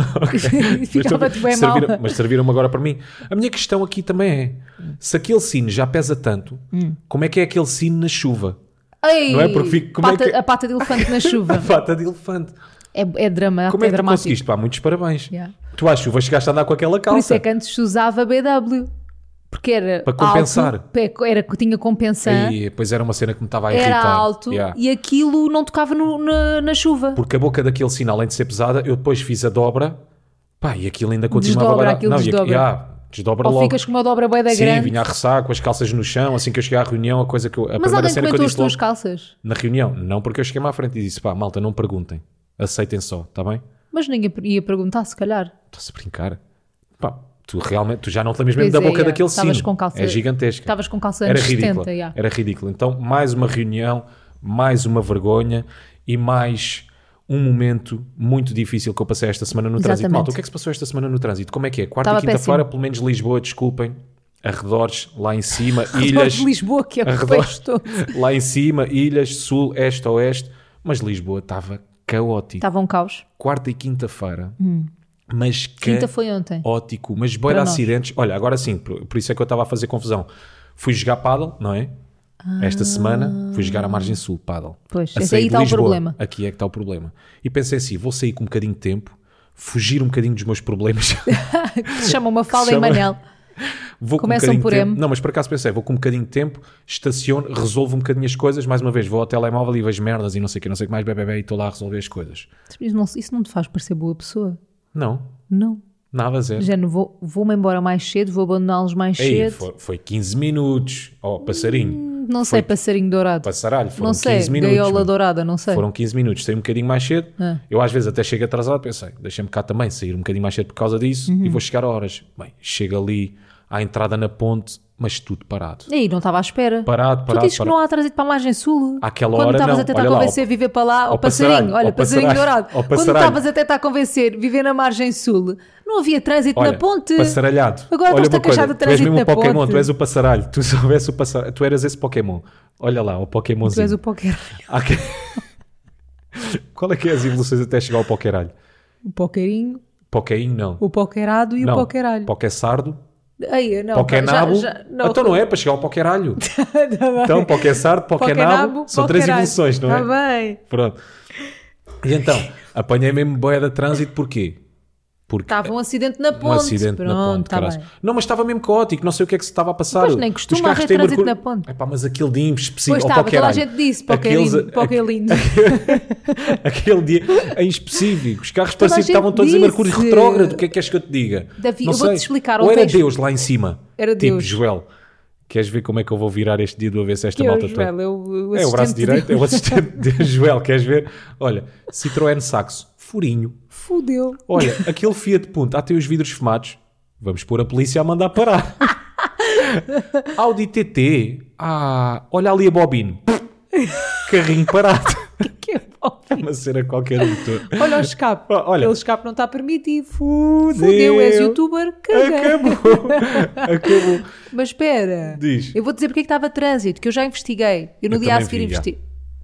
Okay. Ficava-te bem mal. serviram, mas serviram-me agora para mim. A minha questão aqui também é, se aquele sino já pesa tanto, hum. como é que é aquele sino na chuva? Ei, não é? Porque fico, como pata, é que... a pata de elefante na chuva. A pata de elefante. É, é drama, como é, é que tu dramático. conseguiste? Pá, muitos parabéns. Yeah. Tu à chuva chegaste a andar com aquela calça. Por isso é que antes se usava B W. Porque era para compensar. Alto, era que tinha compensar. E depois era uma cena que me estava a irritar. Era alto yeah. e aquilo não tocava no, na, na chuva. Porque a boca daquele sino, além de ser pesada, eu depois fiz a dobra, pá, e aquilo ainda continuava desdobra, a dar. aquilo Não, desdobra. E, yeah, desdobra Ou logo. ficas com uma dobra bué da Sim, grande. vinha a ressaca com as calças no chão, assim que eu cheguei à reunião, a coisa que eu, a Mas primeira alguém cena que eu comentou disse as tuas logo, calças? na reunião, não, porque eu cheguei-me à frente e disse, pá, malta, não perguntem, aceitem só, está bem? Mas ninguém ia perguntar, se calhar. Estás a brincar? Pá, tu realmente, tu já não te lembras mesmo Pois da é, boca yeah. daquele Estavas sino. com calça- É gigantesca. Estavas com calça Era anos ridículo. setenta, yeah. Era ridículo. Então, mais uma reunião, mais uma vergonha e mais um momento muito difícil que eu passei esta semana no Exatamente. trânsito. Malta, o que é que se passou esta semana no trânsito? Como é que é? Quarta Estava e quinta-feira, pelo menos Lisboa, desculpem, arredores, lá em cima, ilhas... de Lisboa, que é arredores, todo. lá em cima, ilhas, sul, este, oeste, mas Lisboa estava caótico. Estava um caos. Quarta e quinta-feira... Hum. Mas Quinta foi ontem. Ótico, mas boa de acidentes. Olha, agora sim, por, por isso é que eu estava a fazer confusão. Fui jogar pádel, não é? Ah. Esta semana fui jogar à Margem Sul, pádel. Pois, a esse aí está o problema. Aqui é que está o problema. E pensei assim, vou sair com um bocadinho de tempo, fugir um bocadinho dos meus problemas. Que se chama uma falda em chama... Manel. Vou Começam com um por de M. tempo. Não, mas por acaso pensei, vou com um bocadinho de tempo, estaciono, resolvo um bocadinho as coisas, mais uma vez, vou ao telemóvel e vejo merdas e não sei o que, não sei o que mais, bebê, bebê, e estou lá a resolver as coisas. Isso não, isso não te faz parecer boa pessoa? Não. Não. Nada, zero. Já não vou, vou-me embora mais cedo, vou abandoná-los mais Ei, cedo. foi, foi quinze minutos. Oh, passarinho. Hum, não sei, foi passarinho dourado. Passaralho, foram não sei, quinze minutos. gaiola mano. dourada, não sei. Foram quinze minutos. Saí um bocadinho mais cedo. Ah. Eu às vezes até chego atrasado, pensei, deixa-me cá também sair um bocadinho mais cedo por causa disso Uhum. e vou chegar a horas. Bem, chego ali à entrada na ponte, mas tudo parado. E aí, não estava à espera. Parado, Tu parado, dizes que parado. não há trânsito para a Margem Sul. Àquela Quando hora, estavas não. a tentar Olha lá, convencer ao- a viver para lá, ao ao passarinho, Passaralho, olha, ao passarinho Passaralho, dourado. ao Quando Passaralho. estavas a tentar convencer viver na Margem Sul, não havia trânsito Olha, na ponte. passaralhado. Agora Olha estás-te a uma coisa, queixar de tu és trânsito mesmo na o Pokémon, ponte. tu és o passaralho. Tu soubesse o passaralho, tu eras esse Pokémon. Olha lá, o Pokémonzinho. Tu és o Poker. Há que- Qual é que é as evoluções até chegar ao Pokeralho? O Pokerinho, Pokéinho não. o Pokerado e não. o Pokeralho. Poké sardo. Aí, não, Pokénabo. já, já, não. Então não é para chegar ao Pokeralho. Tá Então, Pokéssardo, Pokénabo, são três evoluções, não é? Está bem. Pronto. E então, apanhei mesmo boia de trânsito, porquê? Porque estava um acidente na ponte. Um acidente Pronto, na ponte, tá caralho. bem. Não, mas estava mesmo caótico, não sei o que é que se estava a passar. Pois nem costuma haver trânsito na ponte. Epá, mas aquele dia em específico... Pois estava, toda a gente disse, Pokélindo. Aquele dia em específico, os carros Toda pareciam que estavam todos disse. em Mercúrio retrógrado, o que é que queres que eu te diga? Davi, não eu sei. vou-te explicar. Ou ontem... era Deus lá em cima. Era tipo, Deus. Joel, queres ver como é que eu vou virar este dia do avesso esta Que malta é o toda? Joel, é o, o É o braço assistente direito, de é o assistente de Joel, queres ver? Olha, Citroën Saxo, furinho. Fudeu. Olha, aquele Fiat Punto, há tem os vidros fumados. Vamos pôr a polícia a mandar parar. Audi T T. Ah, olha ali a bobina. Carrinho parado. Que é bobina? Uma cena qualquer motor. Olha o escape. Olha. Aquele escape não está permitido. Fudeu. Fudeu, és youtuber. Caguei. Acabou. Acabou. Mas espera. Diz. Eu vou dizer porque é que estava trânsito, que eu já investiguei. Eu no Eu dia a também seguir vi, investiguei.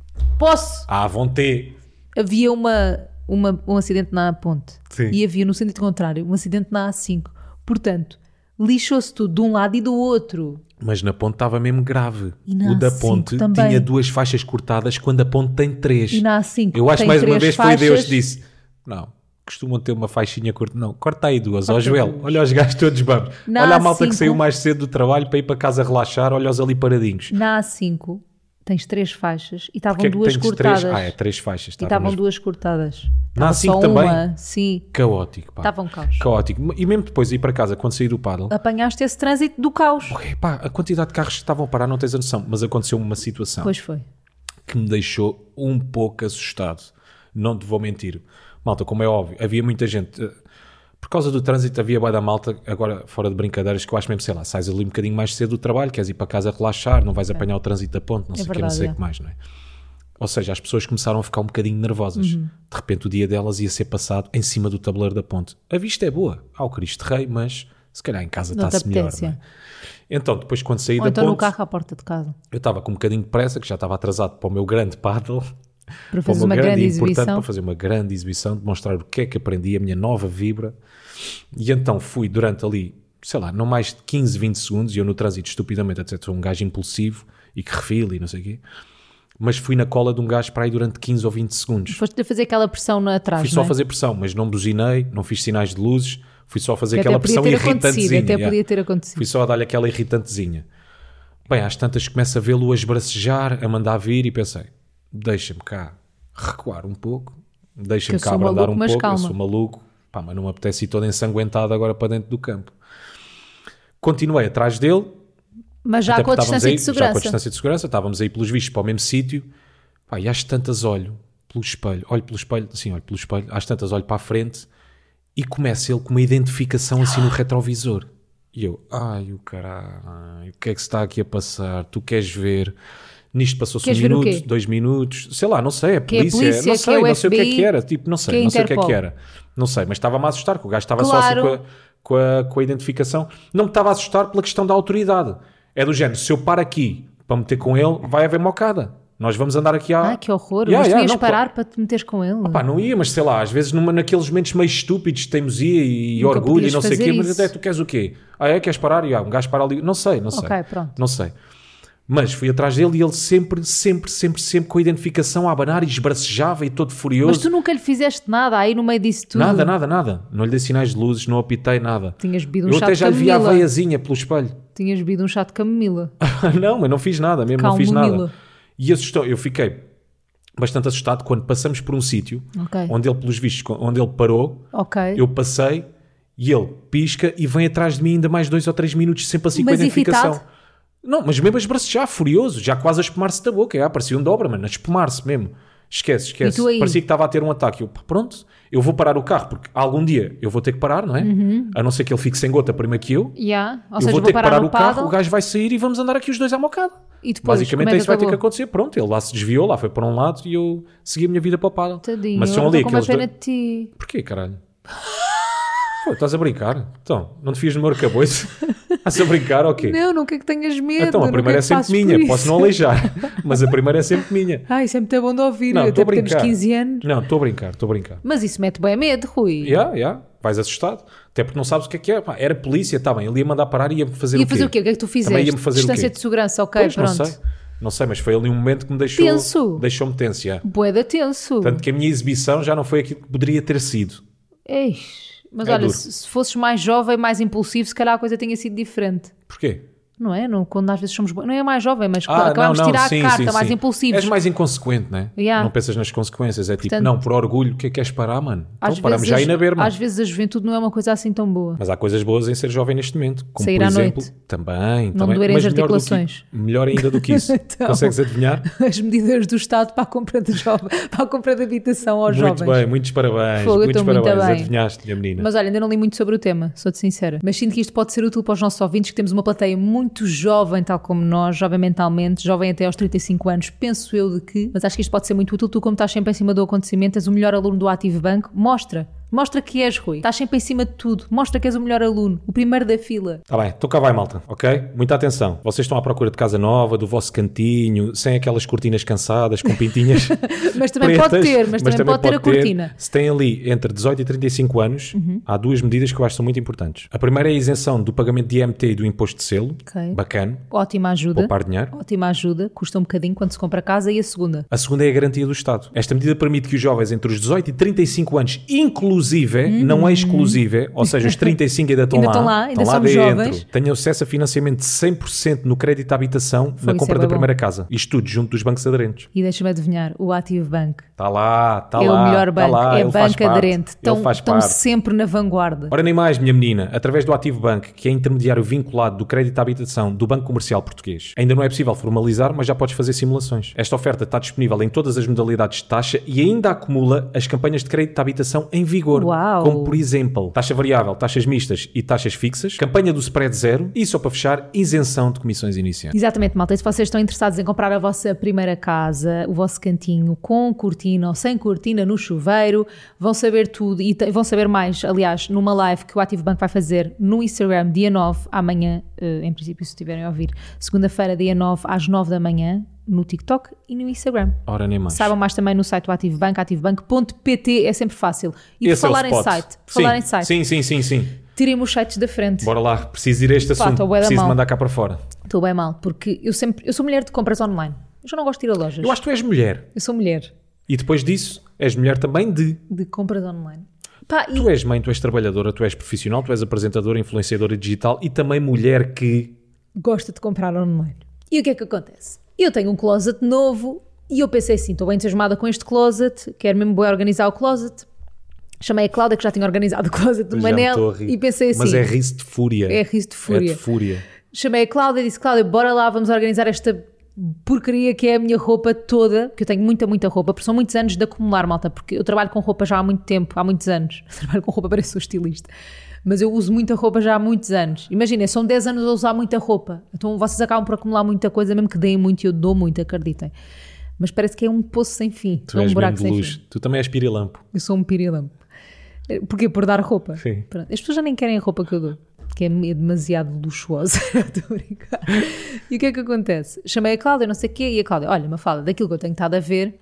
Posso? Ah, vão ter. Havia uma, uma, um acidente na A ponte. Sim. E havia no sentido contrário um acidente na A cinco. Portanto, lixou-se tudo de um lado e do outro. Mas na ponte estava mesmo grave. E na o da A cinco ponte também. tinha duas faixas cortadas quando a ponte tem três. E na A cinco Eu acho tem mais uma três vez faixas. foi Deus que disse: não, costumam ter uma faixinha curta. Não, corta aí duas. Ó Corta Joel, duas. olha os gajos todos vamos. Na Olha a malta A cinco que saiu mais cedo do trabalho para ir para casa relaxar. Olha-os ali paradinhos. Na A cinco tens três faixas e estavam Porque é que duas tens cortadas. três? Ah, é três faixas. E estavam estavam nas- duas cortadas. Na Estava A cinco só também? uma, sim. Caótico, pá. Estava um caos. Caótico. E mesmo depois de ir para casa, quando saí do paddle, Apanhaste esse trânsito do caos. ok, pá, a quantidade de carros que estavam a parar não tens a noção. Mas aconteceu-me uma situação Pois foi. que me deixou um pouco assustado. Não te vou mentir. Malta, como é óbvio, havia muita gente... eh, Por causa do trânsito havia bué da malta, agora fora de brincadeiras, que eu acho mesmo, sei lá, sais ali um bocadinho mais cedo do trabalho, queres ir para casa relaxar, não vais apanhar o trânsito da ponte, não sei o que, não verdade, sei o é. que mais, não é? Ou seja, as pessoas começaram a ficar um bocadinho nervosas. De repente o dia delas ia ser passado em cima do tabuleiro da ponte. A vista é boa, ao Cristo Rei, mas se calhar em casa Não te está-se melhor, apetece, não é? Então, depois quando saí Ou da então no ponte, carro à porta de casa. eu estava com um bocadinho de pressa, que já estava atrasado para o meu grande paddle, Para para o fazer meu uma grande grande e importante, exibição. para fazer uma grande exibição, demonstrar o que é que aprendi, a minha nova vibra. E então fui durante ali, sei lá, não mais de quinze, vinte segundos, e eu no trânsito estupidamente, até sou um gajo impulsivo e que refila e não sei o quê, mas fui na cola de um gajo para aí durante quinze ou vinte segundos. Foste a fazer aquela pressão na atrás, Fui não só é? fazer pressão, mas não buzinei, não fiz sinais de luzes, fui só fazer Que aquela até podia pressão ter acontecido, irritantezinha. até yeah. podia ter acontecido. Fui só a dar-lhe aquela irritantezinha. Bem, às tantas começo a vê-lo a esbracejar, a mandar vir e pensei, deixa-me cá recuar um pouco, deixa-me Que eu cá sou abrandar maluco, um mas pouco, calma. eu sou maluco, pá, mas não me apetece ir todo ensanguentado agora para dentro do campo. Continuei atrás dele, Mas já até com a porque estávamos distância aí, de já com a segurança. distância de segurança, estávamos aí pelos vistos para o mesmo sítio, pá, e às tantas olho pelo espelho, olho pelo espelho, assim, olho pelo espelho, às tantas olho para a frente e começa ele com uma identificação assim no retrovisor. E eu, ai o caralho, o que é que se está aqui a passar? Tu queres ver? Nisto passou-se um Queres ver o minuto, quê? dois minutos, sei lá, não sei, a Que é a polícia, polícia, não que sei, é o não sei o que é F B I, que era, tipo, não sei, que é não sei o que é que Interpol. era, não sei, mas estava-me a assustar, que o gajo estava Claro. só assim com a, com, a, com a identificação, não me estava a assustar pela questão da autoridade, é do género, se eu paro aqui para meter com ele, vai haver mocada, nós vamos andar aqui à... Ah, que horror. Yeah, mas tu yeah, ias não, parar para te meteres com ele. Pá, não ia, mas sei lá, às vezes numa, naqueles momentos meio estúpidos de teimosia e Nunca orgulho e podias não sei o quê, fazer mas isso. até tu queres o quê? Ah, é? Queres parar? E ah, um gajo para ali, não sei, não sei. Ok, pronto. Não sei. Mas fui atrás dele e ele sempre, sempre, sempre, sempre com a identificação a abanar e esbracejava e todo furioso. Mas tu nunca lhe fizeste nada aí no meio disso tudo. Nada, nada, nada. Não lhe dei sinais de luzes, não apitei nada. Tinhas bebido um Eu chá até de já lhe vi a camomila. veiazinha pelo espelho. Tinhas bebido um chá de camomila. Não, mas não fiz nada, mesmo não fiz Calmomila. nada. E assustou, eu fiquei bastante assustado quando passamos por um sítio Ok. onde ele, pelos vistos, onde ele parou, Ok. eu passei e ele pisca e vem atrás de mim ainda mais dois ou três minutos sempre assim com a Mas identificação. irritado? Não, mas mesmo a esbracejar, furioso, já quase a espumar-se da boca. É, parecia um Doberman, a espumar-se mesmo. Esquece, esquece. E tu aí? Parecia que estava a ter um ataque. Eu, pá, pronto, eu vou parar o carro, porque algum dia eu vou ter que parar, não é? A não ser que ele fique sem gota primeiro que eu. Yeah. Ou eu seja, vou vou ter que parar parar no o carro, paddle. o gajo vai sair e vamos andar aqui os dois à mocada. E depois, Basicamente como é é isso que vai ter que acabou? acontecer. Pronto, ele lá se desviou, lá foi para um lado e eu segui a minha vida para o paddle. Tadinho, Mas são eu ali estou com uma aqueles pena dois... de ti. Porquê, caralho? Pô, estás a brincar? Então, não te fias no meu arcabouço? Estás a brincar ou quê? Não, não quer que tenhas medo. Então, a não primeira quer é que sempre passes por minha, isso. posso não aleijar, mas a primeira é sempre minha. Ah, isso é muito bom de ouvir. Não, Até estou a porque temos brincar. quinze anos. Não, estou a brincar, estou a brincar. Mas isso mete bem medo, Rui. Yeah, yeah. vais assustado, até porque não sabes o que é que é. Pá, era polícia, está bem, ele ia mandar parar e ia fazer ia o quê? Ia fazer o quê? O que é que tu fizeste? Também ia-me fazer Distância o quê? de segurança, ok, pois, pronto. Não sei, não sei, mas foi ali um momento que me deixou tenso. Deixou-me tenso, já. Bué tenso. Tanto que a minha exibição já não foi aquilo que poderia ter sido. Eish. Mas é olha, duro. se, se fosses mais jovem, mais impulsivo, se calhar a coisa tinha sido diferente. Porquê? Não é? Não, quando às vezes somos... Não é mais jovem, mas ah, acabamos não, não, de tirar sim, a carta, sim, mais sim. impulsivos. És mais inconsequente, não é? Yeah. Não pensas nas consequências. É Portanto, tipo, não, por orgulho, o que é que queres parar, mano? Então às paramos vezes, já ir na berma. Às vezes a juventude não é uma coisa assim tão boa. Mas há coisas boas em ser jovem neste momento. Como, sair por à exemplo, noite. Também. Não também. doerem Mas as melhor do articulações. que, melhor ainda do que isso. Então, Consegues adivinhar? As medidas do Estado para a compra de, jovem, para a compra de habitação aos muito jovens. Muito bem, muitos parabéns. Fogo, muitos muito parabéns. bem. Adivinhaste, minha menina. Mas olha, ainda não li muito sobre o tema, sou-te sincera. Mas sinto que isto pode ser útil para os nossos ouvintes, que temos uma plateia muito jovem, tal como nós, jovem mentalmente, jovem até aos trinta e cinco anos, penso eu de que, mas acho que isto pode ser muito útil. Tu, como estás sempre em cima do acontecimento, és o melhor aluno do Ativo Banco, mostra. Mostra que és, Rui. Estás sempre em cima de tudo. Mostra que és o melhor aluno. O primeiro da fila. Está bem, então cá vai, malta, ok? Muita atenção. Vocês estão à procura de casa nova, do vosso cantinho, sem aquelas cortinas cansadas, com pintinhas Mas também pretas, pode ter, mas, mas também, também pode ter a cortina. Se tem ali entre dezoito e trinta e cinco anos, uhum. há duas medidas que eu acho que são muito importantes. A primeira é a isenção do pagamento de I M T e do imposto de selo. Okay. Bacana. Ótima ajuda. Poupar dinheiro. Ótima ajuda. Custa um bocadinho quando se compra casa. E a segunda? A segunda é a garantia do Estado. Esta medida permite que os jovens entre os dezoito e trinta e cinco anos, inclusive, uhum. não é exclusiva, ou seja, os trinta e cinco ainda estão ainda lá, estão lá, ainda estão lá somos dentro, jovens. tenham acesso a financiamento de cem por cento no crédito à habitação Foi, na compra é da bom. primeira casa. Isto tudo junto dos bancos aderentes. E deixa-me adivinhar, o Ativo Banco. Está lá, está é lá. É o melhor tá banco, lá, é ele faz banco parte, aderente. Estão, ele faz estão parte. sempre na vanguarda. Ora nem mais, minha menina, através do Ativo Banco, que é intermediário vinculado do crédito à habitação do Banco Comercial Português. Ainda não é possível formalizar, mas já podes fazer simulações. Esta oferta está disponível em todas as modalidades de taxa e ainda acumula as campanhas de crédito à habitação em vigor. Uau. Como, por exemplo, taxa variável, taxas mistas e taxas fixas, campanha do spread zero e, só para fechar, isenção de comissões iniciais. Exatamente, malta. E se vocês estão interessados em comprar a vossa primeira casa, o vosso cantinho com cortina ou sem cortina no chuveiro, vão saber tudo e vão saber mais, aliás, numa live que o Ativo Banco vai fazer no Instagram dia nove, amanhã, em princípio, se estiverem a ouvir, segunda-feira, dia nove, às nove da manhã, no TikTok e no Instagram. Ora, nem mais. Saibam mais também no site do Ativo Banco, ativo banco ponto pt, é sempre fácil. E Esse por falar é em o spot. site, por sim, falar em site, sim, sim, sim, sim. tirem-me os sites da frente. Bora lá, preciso ir a este Pá, assunto, preciso mal. mandar cá para fora. Estou bem mal, porque eu sempre, eu sou mulher de compras online. Eu já não gosto de ir a lojas. Eu acho que tu és mulher. Eu sou mulher. E depois disso, és mulher também de... De compras online. Pá, e... Tu és mãe, tu és trabalhadora, tu és profissional, tu és apresentadora, influenciadora digital e também mulher que... gosta de comprar online. E o que é que acontece? Eu tenho um closet novo e eu pensei assim, estou bem entusiasmada com este closet, quero mesmo bem organizar o closet. Chamei a Cláudia, que já tinha organizado o closet do Manel, e pensei assim... Mas é riso de fúria. É riso de fúria. É de fúria. Chamei a Cláudia e disse, Cláudia, bora lá, vamos organizar esta porcaria que é a minha roupa toda, que eu tenho muita, muita roupa, porque são muitos anos de acumular, malta, porque eu trabalho com roupa já há muito tempo, há muitos anos. Eu trabalho com roupa, parece que sou estilista. Mas eu uso muita roupa já há muitos anos. Imaginem, são dez anos a usar muita roupa. Então vocês acabam por acumular muita coisa, mesmo que deem muito, e eu dou muito, acreditem. Mas parece que é um poço sem fim. Tu é um és buraco mesmo sem de luz. fim. Tu também és pirilampo. Eu sou um pirilampo. Porquê? Por dar roupa? Sim. Pronto. As pessoas já nem querem a roupa que eu dou, que é demasiado luxuosa. Estou a brincar. E o que é que acontece? Chamei a Cláudia, não sei o quê, e a Cláudia, olha, Mafalda, daquilo que eu tenho estado a ver,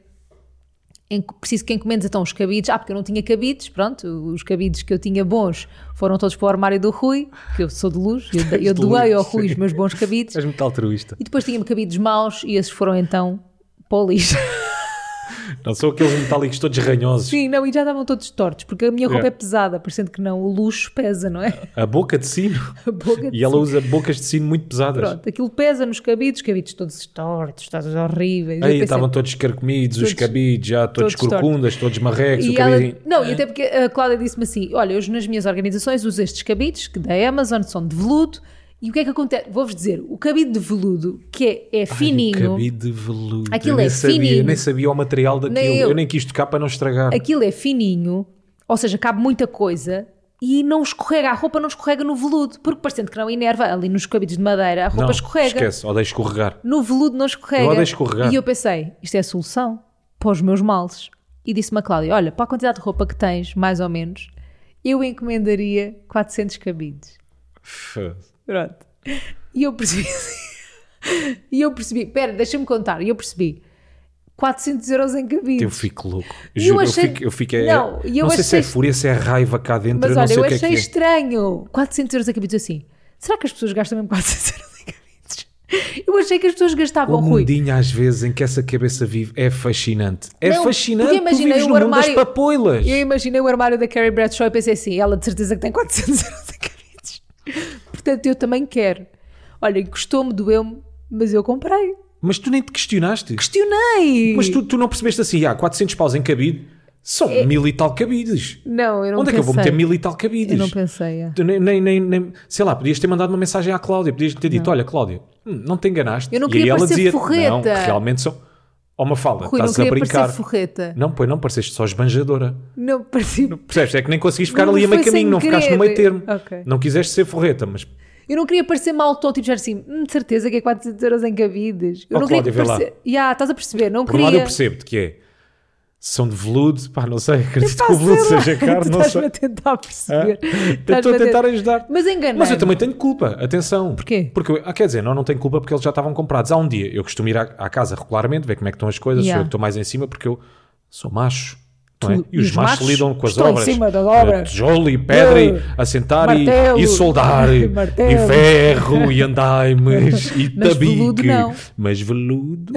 preciso que encomendes então os cabides. Ah, porque eu não tinha cabides, pronto, os cabides que eu tinha bons foram todos para o armário do Rui, que eu sou de luz, eu, eu doei ao Rui os meus bons cabides. És muito altruísta. E depois tinha-me cabides maus e esses foram então para o lixo. Não são aqueles metálicos todos ranhosos. Sim, não, e já estavam todos tortos, porque a minha roupa Yeah. é pesada, parecendo que não, o luxo pesa, não é? A boca de sino. A boca de E ela sino. usa bocas de sino muito pesadas. Pronto, aquilo pesa nos cabides, cabides todos tortos, todos horríveis. Eu Aí pensei, estavam todos escarcomidos, os Todos- cabides já todos, todos corcundas, todos marrecos. E o ela, cabidinho. não, e até porque a Cláudia disse-me assim, olha, eu nas minhas organizações uso estes cabides, que da Amazon são de veludo, e o que é que acontece? Vou-vos dizer, o cabide de veludo, que é, é fininho, Ai, o cabide de veludo. Aquilo eu nem é sabia, fininho. nem sabia o material daquilo. Nem eu. eu. nem quis tocar para não estragar. aquilo é fininho, ou seja, cabe muita coisa, e não escorrega, a roupa não escorrega no veludo, porque parecendo que não inerva, ali nos cabides de madeira, a roupa não, escorrega. esquece, ou deixa escorregar. No veludo não escorrega. Eu odeio escorregar. E eu pensei, isto é a solução para os meus males. E disse-me a Cláudia, olha, para a quantidade de roupa que tens, mais ou menos, eu encomendaria quatrocentos cabides. Pronto. E eu percebi, e eu percebi, pera, deixa-me contar, e eu percebi, quatrocentos euros em cabides. Eu fico louco. Juro, eu, achei... eu fico, eu fico é... Não, eu não sei achei... se é fúria, se é raiva cá dentro. Mas eu não olha, sei eu o que achei é que estranho. É. quatrocentos euros em cabides assim. Será que as pessoas gastam mesmo quatrocentos euros em cabides? Eu achei que as pessoas gastavam, o Rui. O mundinho às vezes em que essa cabeça vive é fascinante. É não, fascinante. Porque imaginei tu vives o no armário... mundo das papoilas. Eu imaginei o armário da Carrie Bradshaw e pensei assim, ela de certeza que tem quatrocentos euros em cabides. Portanto, eu também quero. Olha, gostou-me, doeu-me, mas eu comprei. Mas tu nem te questionaste? Questionei! Mas tu, tu não percebeste assim, ah, quatrocentos paus em cabide, são é... mil e tal cabides. Não, eu não Onde pensei. é que eu vou meter mil e tal cabides? Eu não pensei. É. Tu nem, nem, nem, nem, sei lá, podias ter mandado uma mensagem à Cláudia, podias ter dito, não. olha Cláudia, não te enganaste. Eu não queria e aí ela parecer dizia, forreta. Não, que realmente são... Ó, uma fala, Rui, estás a brincar. Não queria parecer forreta. Não, pois não, pareceste só esbanjadora. Não, parecia... Não, percebes? É que nem conseguiste ficar não ali a meio caminho, não querer. ficaste no meio termo. Okay. Não quiseste ser forreta, mas... Eu não queria parecer mal tom, tipo, já assim, hum, de certeza que é quatrocentos euros em cabides. Eu oh, não Cláudia, queria parecer... Já, yeah, estás a perceber, não Por queria... um lado eu percebo-te que é... São de veludo, pá, não sei, acredito que o veludo seja caro, não sei. Estás-me a tentar perceber. Ah, estou a tentar ajudar. Mas enganei. Mas eu também tenho culpa, atenção. Porquê? Porque, ah, quer dizer, não, não tenho culpa porque eles já estavam comprados. Há um dia, eu costumo ir à, à casa regularmente, ver como é que estão as coisas, Yeah. sou eu que estou mais em cima porque eu sou macho. Tu, não é? E, e os, os machos, machos lidam com as estão obras. em cima das obras. Tijolo e pedra, e assentar martelo, e, e soldar, e, martelo. e ferro, e andaimes, e Mas tabique. veludo não. Mas veludo...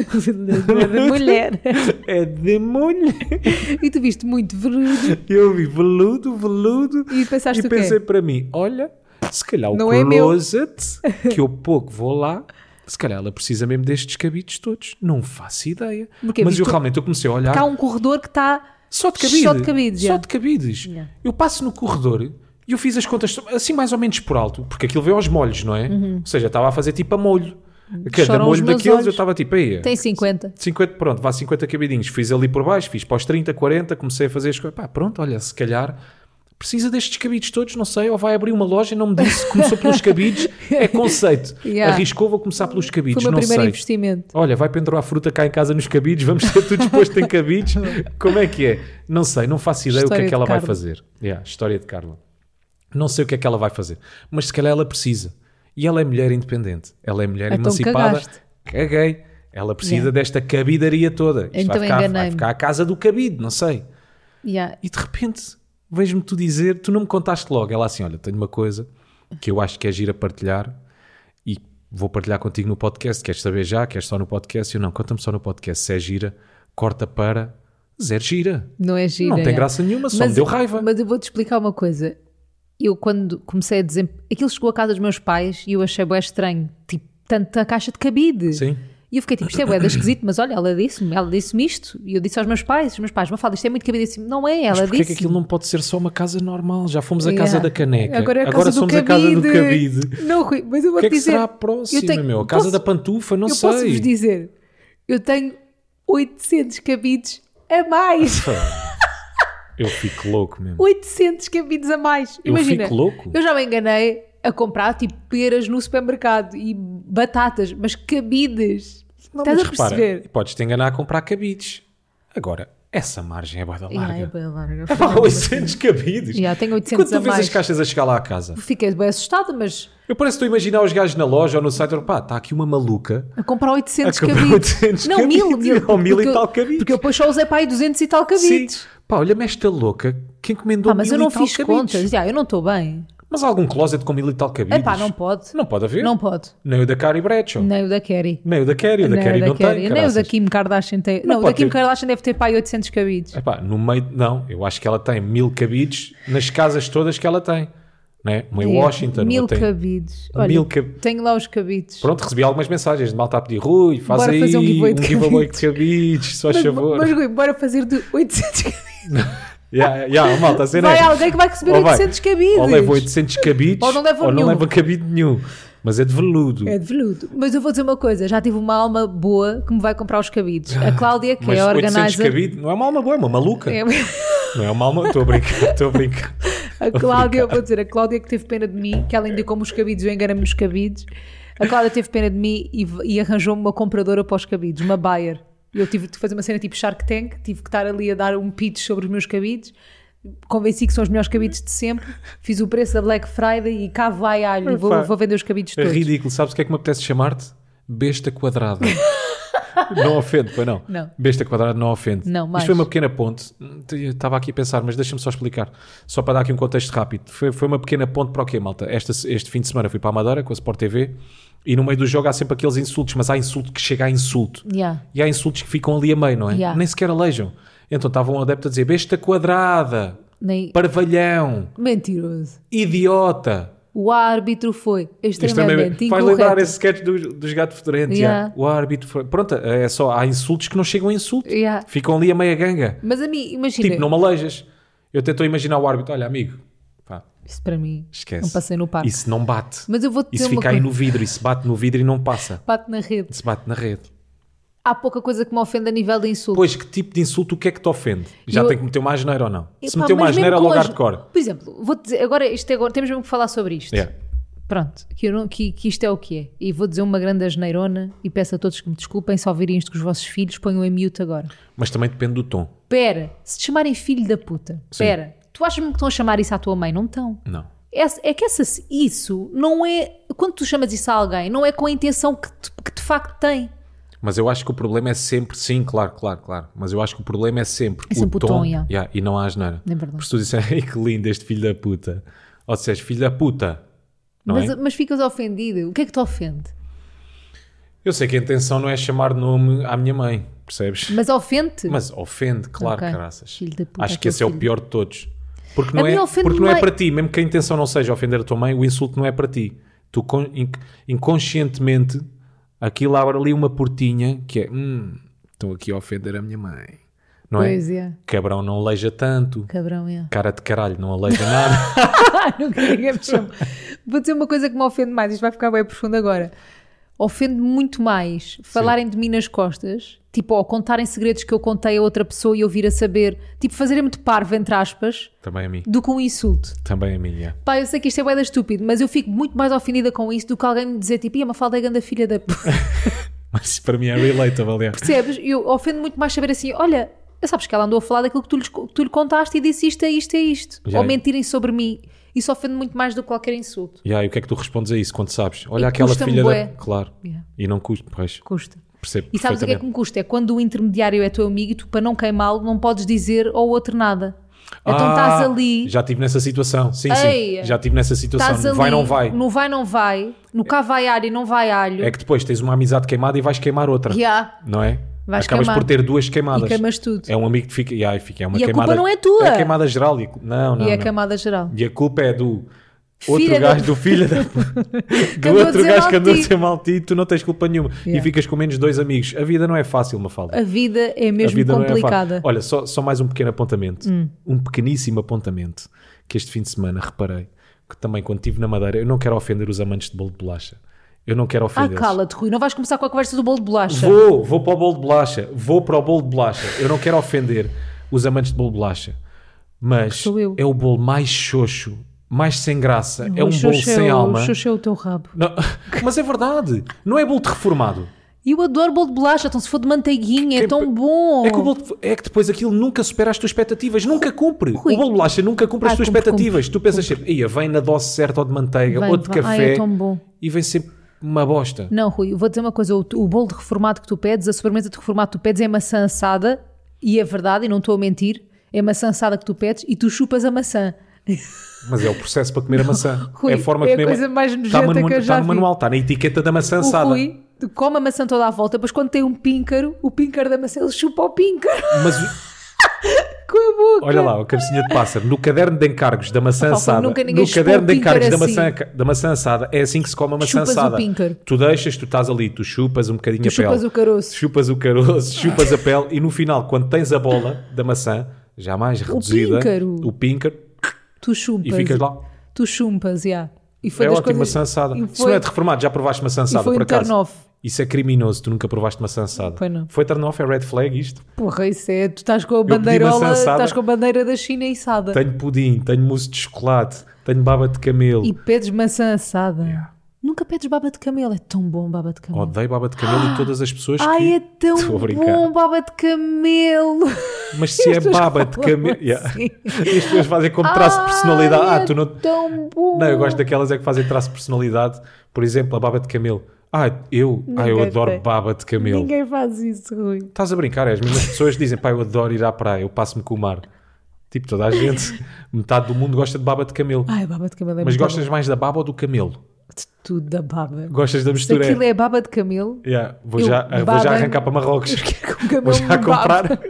É de mulher. É de mulher. E tu viste muito veludo. Eu vi veludo, veludo. E pensaste e o quê? pensei para mim, olha, se calhar o Não é closet, que eu pouco vou lá, se calhar ela precisa mesmo destes cabides todos. Não faço ideia. Porque, mas eu tu... realmente eu comecei a olhar... Cá há um corredor que está... Só de cabides. Só de cabides, Só yeah. de cabides. Yeah. Eu passo no corredor e eu fiz as contas assim mais ou menos por alto, porque aquilo veio aos molhos, não é? Uhum. Ou seja, estava a fazer tipo a molho. Cada Choram molho daqueles olhos. eu estava tipo aí. Tem cinquenta. cinquenta, pronto, vá cinquenta cabidinhos. Fiz ali por baixo, fiz para os trinta, quarenta, comecei a fazer as coisas. Pá, pronto, olha, se calhar precisa destes cabides todos, não sei, ou vai abrir uma loja e não me disse, começou pelos cabides, é conceito. Yeah. Arriscou, vou começar pelos cabides, Foi o meu não primeiro sei. investimento. Olha, vai pendurar fruta cá em casa nos cabides, vamos ter tudo exposto em cabides. Como é que é? Não sei, não faço ideia História o que é que ela vai Carla. fazer. Yeah, história de Carla. Não sei o que é que ela vai fazer, mas se calhar ela precisa. E ela é mulher independente, ela é mulher Então emancipada. cagaste. Caguei. Ela precisa Yeah. desta cabidaria toda. Isto Então vai, ficar, vai enganei-me. ficar a casa do cabide, não sei. Yeah. E de repente, vejo-me tu dizer, tu não me contaste logo. Ela assim, olha, tenho uma coisa que eu acho que é gira partilhar e vou partilhar contigo no podcast. Queres saber já? Queres só no podcast? Eu não, conta-me só no podcast. Se é gira, corta para zero gira. Não é gira. Não tem é. graça nenhuma, só mas, me deu raiva. Mas eu vou-te explicar uma coisa. Eu quando comecei a dizer... Aquilo chegou à casa dos meus pais e eu achei bué estranho. Tipo, tanta caixa de cabide. Sim. E eu fiquei tipo, isto é bué da esquisito, mas olha, ela disse-me, ela disse-me isto. E eu disse aos meus pais, os meus pais, me falam, isto é muito cabide. Disse, não é, ela Mas porquê disse. é que aquilo não pode ser só uma casa normal? Já fomos a Yeah. casa da caneca. Agora é a Agora casa somos do a casa do cabide. Não, Rui, mas eu O vou-te que é que dizer... será a próxima, eu tenho- meu? A casa posso- da pantufa? Não eu sei. posso-vos dizer, eu tenho oitocentos cabides a mais. Eu fico louco mesmo. oitocentos cabides a mais. Eu Imagina, fico louco. eu já me enganei a comprar tipo peras no supermercado e batatas, mas cabides. Não, Estás mas a perceber? repara, podes-te enganar a comprar cabides. Agora, essa margem é bué da larga. Yeah, é bem larga. É pá, oitocentos cabides. Yeah, tenho E oitocentos quando tu a vês mais. as caixas a chegar lá à casa, Fiquei bem assustada, mas eu parece que estou a imaginar os gajos na loja ou no site, pá, está aqui uma maluca a comprar oitocentos a comprar cabides. oitocentos Não, cabides, mil, mil. ou mil porque e tal eu- cabides. Porque eu depois só usei para aí duzentos e tal cabides. Sim. Pá, olha-me esta louca que encomendou Pá, mas mil eu não e tal fiz cabides. contas. Já, eu não estou bem. Mas há algum closet com mil e tal cabides? Epá, não pode. Não pode haver. Não pode. Nem o da Carrie Bradshaw. Nem o da Carrie. Nem o da Carrie. O da Nem Carrie o não da Carrie. tem, Nem o caraças. da Kim Kardashian tem. Não Não, o pode da Kim ter. Kardashian deve ter para aí oitocentos cabides. Epá, no meio... Não, eu acho que ela tem mil cabides nas casas todas que ela tem. Né? Uma em É, Washington. Mil tem... cabides. Olha, Mil cab- tenho lá os cabides. Pronto, recebi algumas mensagens de malta a pedir, Rui, faz Bora aí fazer um giveaway de giveaway de cabides, se faz Mas, favor. mas Rui, bora fazer de oitocentos cabides. Yeah, yeah, malta, a cena Vai é- alguém que vai receber ou vai- oitocentos cabides. Ou leva oitocentos cabides, Ou não leva ou não nenhum. leva cabide nenhum. Mas é de veludo. É de veludo. Mas eu vou dizer uma coisa, já tive uma alma boa que me vai comprar os cabides. A Cláudia, que Mas é a oitocentos organizer... cabide não é uma alma boa, é uma maluca. É- Não é uma alma... Estou a brincar, estou a brincar. A Cláudia, eu vou dizer, a Cláudia que teve pena de mim, que ela indicou-me os cabides, eu enganei-me nos cabides. A Cláudia teve pena de mim e, e arranjou-me uma compradora para os cabides, uma buyer. Eu tive de fazer uma cena tipo Shark Tank, tive que estar ali a dar um pitch sobre os meus cabides. Convenci que são os melhores cabides de sempre. Fiz o preço da Black Friday e cá vai alho. Vou, Epá, vou vender os cabides É todos. ridículo. Sabes o que é que me apetece chamar-te? Besta quadrada. Não ofende, foi não? Não. Besta quadrada não ofende. Não, mais. Isto foi uma pequena ponte. Eu estava aqui a pensar, mas deixa-me só explicar. Só para dar aqui um contexto rápido. Foi, foi uma pequena ponte para o quê, malta? Esta, este fim de semana fui para a Madeira com a Sport T V e no meio do jogo há sempre aqueles insultos, mas há insulto que chega a insulto. Yeah. E há insultos que ficam ali a meio, não é? Yeah. Nem sequer alejam. Então estava um adepto a dizer besta quadrada, Nem... parvalhão, Mentiroso. idiota. O árbitro foi extremamente Isto faz incorreto. lembrar esse sketch dos, dos gatos fedorentes. Yeah. Yeah. O árbitro foi... Pronto, é só, há insultos que não chegam a insulto. Yeah. Ficam ali a meia ganga. Mas a mim, imagina... Tipo, não me aleijas. Eu tento imaginar o árbitro. Olha, amigo, pá, Isso para mim, esquece. não passei no parque. Isso não bate. Mas eu vou-te dizer Isso uma fica aí coisa. no vidro. Isso bate no vidro e não passa. Bate na rede. Isso bate na rede. Há pouca coisa que me ofende a nível de insulto. Pois, que tipo de insulto, o que é que te ofende? Já Eu- tem que meter uma asneira ou não? Se Epá, meter uma mas asneira, mesmo logo com as- hardcore. Por exemplo, vou-te dizer, agora, isto é agora, temos mesmo que falar sobre isto. Yeah. Pronto, que, eu não- que- que isto é o que é. E vou dizer uma grande asneirona e peço a todos que me desculpem se ouvirem isto com os vossos filhos, ponham em mute agora. Mas também depende do tom. Pera, se te chamarem filho da puta, Sim. pera, tu achas-me que estão a chamar isso à tua mãe? Não estão. Não. Essa- é que essa, isso não é. Quando tu chamas isso a alguém, não é com a intenção que, te- que de facto tem. Mas eu acho que o problema é sempre... Sim, claro, claro, claro. Mas eu acho que o problema é sempre É sempre o o tom, tom, yeah. yeah, e não a asneira. É verdade. Porque se tu disseres, ei, que lindo este filho da puta. Ou seja, filho da puta. Não Mas, é? mas ficas ofendido. O que é que te ofende? Eu sei que a intenção não é chamar nome à minha mãe, percebes? Mas ofende-te? Mas ofende, claro, Ok. caraças. Filho da puta, Acho que esse é aquele o filho. pior de todos. Porque A não, mim é, ofende porque não é mais- para ti, mesmo que a intenção não seja ofender a tua mãe, o insulto não é para ti. Tu con- inc- inconscientemente, aquilo abre ali uma portinha que é, hum, estou aqui a ofender a minha mãe. Não Pois é? é. Cabrão não aleija tanto. Cabrão, é. Cara de caralho não aleija nada. Nunca ninguém me chama. Vou dizer uma coisa que me ofende mais, isto vai ficar bem profundo agora. Ofende-me muito mais falarem de mim nas costas, tipo, ou contarem segredos que eu contei a outra pessoa e eu vir a saber, tipo, fazerem-me de parvo, entre aspas, Também a mim. do que um insulto. Também a mim, yeah. Pá, eu sei que isto é bué da estúpido, mas eu fico muito mais ofendida com isso do que alguém me dizer, tipo, ia, Mafalda é grande filha da... p-". Mas isso para mim é relatable, yeah. Percebes? Eu ofendo muito mais saber assim, olha, sabes que ela andou a falar daquilo que tu, lhes, que tu lhe contaste e disse isto, é isto, é isto. Já. Ou mentirem sobre mim. Isso ofende muito mais do que qualquer insulto. Yeah, e o que é que tu respondes a isso quando sabes? Olha E aquela custa-me filha bué. da... Claro. Yeah. E não custa, pois. Custa. Percebo E sabes o que é que perfeitamente. me custa? É quando o intermediário é teu amigo e tu, para não queimá-lo, não podes dizer ao outro nada. Então Ah, estás ali, Já estive nessa situação. Sim, Ei, sim. Já estive nessa situação. estás ali, Vai, não vai. no vai, não vai, no cá vai alho e não vai alho. É que depois tens uma amizade queimada e vais queimar outra. Yeah. Não é? Vais Acabas queimar. por ter duas queimadas. E queimas tudo. É um amigo que fica. Yeah, fica é uma E a queimada, culpa não é tua. É queimada geral. E... Não, não. e é a não. camada geral. E a culpa é do outro Filha da- gajo, do filho da. do andou a outro dizer gajo mal que andou a de ti. dizer mal de ti e tu não tens culpa nenhuma. Yeah. E ficas com menos dois amigos. A vida não é fácil, Mafalda. A vida é A mesmo vida não é complicada. fácil. Olha, só, só mais um pequeno apontamento. Hum. Um pequeníssimo apontamento. Que este fim de semana reparei. Que também quando estive na Madeira, eu não quero ofender os amantes de bolo de bolacha. Eu não quero Ah, ofender. cala-te, Rui. Não vais começar com a conversa do bolo de bolacha. Vou, vou para o bolo de bolacha. Vou para o bolo de bolacha. Eu não quero ofender os amantes de bolo de bolacha. Mas sou eu. é o bolo mais xoxo, mais sem graça. É O um bolo xoxo sem é o- alma. O xoxo é o teu rabo. Não, mas é verdade. Não é bolo de reformado. E eu adoro bolo de bolacha, então se for de manteiguinha, é Quem- tão bom. É que, o bolo de- é que depois aquilo nunca supera as tuas expectativas. Nunca cumpre. Rui. O bolo de bolacha nunca cumpre as Ah, tuas cumpre, expectativas. Tu pensas sempre, ia, vem na dose certa ou de manteiga Vem, ou de vai. café. Ai, é tão bom. E vem sempre uma bosta. Não, Rui, eu vou dizer uma coisa: o, o bolo de reformado que tu pedes, a sobremesa de reformado que tu pedes é maçã assada, e é verdade, e não estou a mentir, é maçã assada que tu pedes e tu chupas a maçã. Mas é o processo para comer a maçã. Rui, é a forma de é a comer coisa mais Está nojenta manu- que eu está já no vi. manual, está na etiqueta da maçã O assada. Rui come a maçã toda à volta, depois quando tem um píncaro, o píncaro da maçã, ele chupa o píncaro Mas com a boca. olha lá, o cabecinha de pássaro, no caderno de encargos da maçã Opa, assada, nunca ninguém no chupou caderno o de encargos da píncaro maçã, da maçã assada, é assim que se come a maçã Chupas o assada. píncaro. Tu deixas, tu estás ali, tu chupas um bocadinho Tu a pele. chupas o caroço. Chupas o caroço, chupas a pele e no final, quando tens a bola da maçã, já mais reduzida, píncaro. o píncaro, Tu chupas. e ficas lá. Tu chumpas, já. E foi É das ótimo, coisas... maçã assada. e Isso foi- não é de reformado, já provaste maçã E assada, foi por um acaso. turn-off. Isso é criminoso, tu nunca provaste maçã assada. Foi não. Foi turn-off, é red flag isto? Porra, isso é... Tu estás com a pedi bandeirola, maçã assada. estás com a bandeira da China içada. Tenho pudim, tenho mousse de chocolate, tenho baba de camelo. E pedes maçã assada. Yeah. Nunca pedes baba de camelo. É tão bom baba de camelo. Odeio baba de camelo e todas as pessoas que... Ai, é tão Estou a brincar. bom baba de camelo. Mas se é As pessoas baba de falam camelo... assim. Yeah. E as pessoas fazem como traço de personalidade. Ai, Ah, tu não... é tão bom. Não, eu gosto daquelas é que fazem traço de personalidade. Por exemplo, a baba de camelo. Ah, eu, ah, eu Ninguém adoro tem. baba de camelo. Ninguém faz isso, Rui. Estás a brincar? É as mesmas pessoas que dizem, pá, eu adoro ir à praia, eu passo-me com o mar. Tipo, toda a gente, metade do mundo gosta de baba de camelo. Ai, baba de camelo é Mas muito gostas bom. mais da baba ou do camelo? De tudo da baba. Gostas da Se mistura? aquilo é baba de camelo, Yeah, vou, eu já, vou baba- já arrancar para Marrocos. eu quero que o camelo Vou já me comprar baba.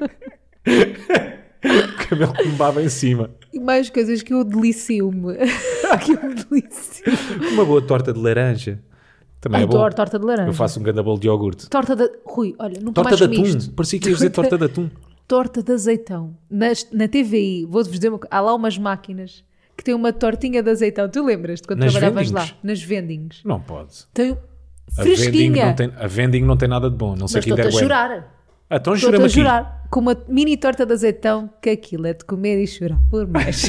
o camelo que me baba em cima. E mais coisas que eu delicio-me. que eu me delicio. Uma boa torta de laranja. Também é bom. Adoro torta de laranja. Eu faço um grande bolo de iogurte. Torta de... Rui, olha, nunca Torta mais de comi atum. isto. Parecia que ias dizer torta de atum. Torta de azeitão. Nas, na T V I, vou-vos dizer uma coisa. Há lá umas máquinas que têm uma tortinha de azeitão. Tu lembras-te quando Nas trabalhavas vendings? lá? Nas vendings. Não pode. Tem A vending, fresquinha. não tem, a vending não tem nada de bom. Não sei Mas quem estou-te a der bueno. jurar. Ah, então Estou-te jura-me a aqui. jurar. Com uma mini torta de azeitão, que aquilo é de comer e chorar por mais.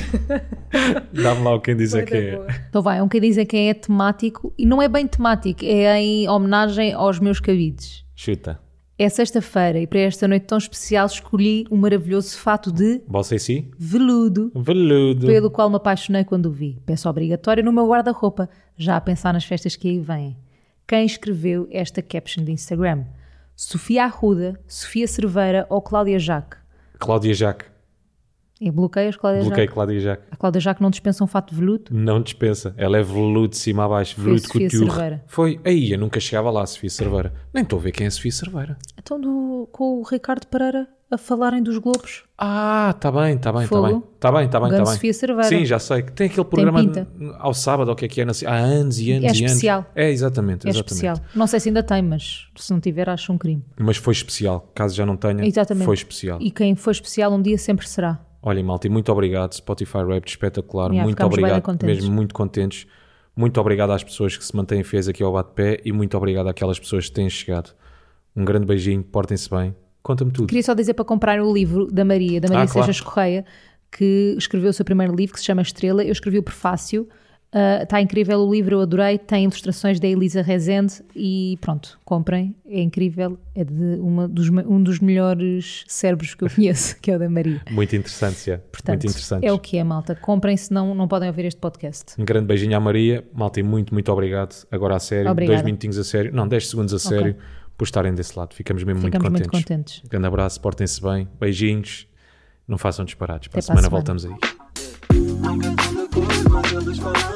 Dá-me lá o quem diz é que é. Então vai, é um que dizem que é temático, e não é bem temático, é em homenagem aos meus cabides. Chuta. É sexta-feira e para esta noite tão especial escolhi um maravilhoso fato de Você sim? veludo, Veludo. pelo qual me apaixonei quando o vi. Peça obrigatória no meu guarda-roupa, já a pensar nas festas que aí vêm. Quem escreveu esta caption de Instagram? Sofia Arruda, Sofia Cerveira ou Cláudia Jaque? Cláudia Jaque. E bloqueias Cláudia Bloqueei Jaque? Cláudia Jaque. A Cláudia Jaque não dispensa um fato de veludo? Não dispensa. Ela é veludo de cima a baixo. Foi a Veludo Sofia couture. Cerveira. Foi. Aí, eu nunca chegava lá, Sofia Cerveira. Nem estou a ver quem é a Sofia Cerveira. Então do, com o Ricardo Pereira a falarem dos Globos. Ah, está bem, está bem, está Fogo. bem. Está bem, está bem, Grande está bem. Sofia Cerveira. Sim, já sei. Que tem aquele programa pinta. ao sábado, ou o que é que é? na- Há anos e anos É e anos. especial. É, exatamente. É exatamente. especial. Não sei se ainda tem, mas se não tiver, acho um crime. Mas foi especial. Caso já não tenha, Exatamente. foi especial. E quem foi especial um dia sempre será. Olhem, malta, e muito obrigado. Spotify Rap, espetacular. Yeah, muito ficámos bem obrigado. contentes. Mesmo muito contentes. Muito obrigado às pessoas que se mantêm fiéis aqui ao bate-pé e muito obrigado àquelas pessoas que têm chegado. Um grande beijinho, portem-se bem. Conta-me tudo. Queria só dizer para comprar o livro da Maria, da Maria Ah, claro. Seixas Correia, que escreveu o seu primeiro livro, que se chama Estrela. Eu escrevi o prefácio. Uh, está incrível o livro, eu adorei. Tem ilustrações da Elisa Rezende e pronto, comprem. É incrível. É de uma dos, um dos melhores cérebros que eu conheço, que é o da Maria. Muito interessante, já. Portanto, Muito interessante. é o que é, malta. Comprem, senão não podem ouvir este podcast. Um grande beijinho à Maria. Malta, e muito, muito obrigado. Agora a sério. Obrigada. Dois minutinhos a sério. Não, dez segundos a sério por estarem desse lado. Ficamos mesmo Ficamos muito muito contentes. contentes. Grande abraço, portem-se bem. Beijinhos. Não façam disparados. Para a Até para a semana semana. voltamos aí. Nunca tão de cor, mas eles falam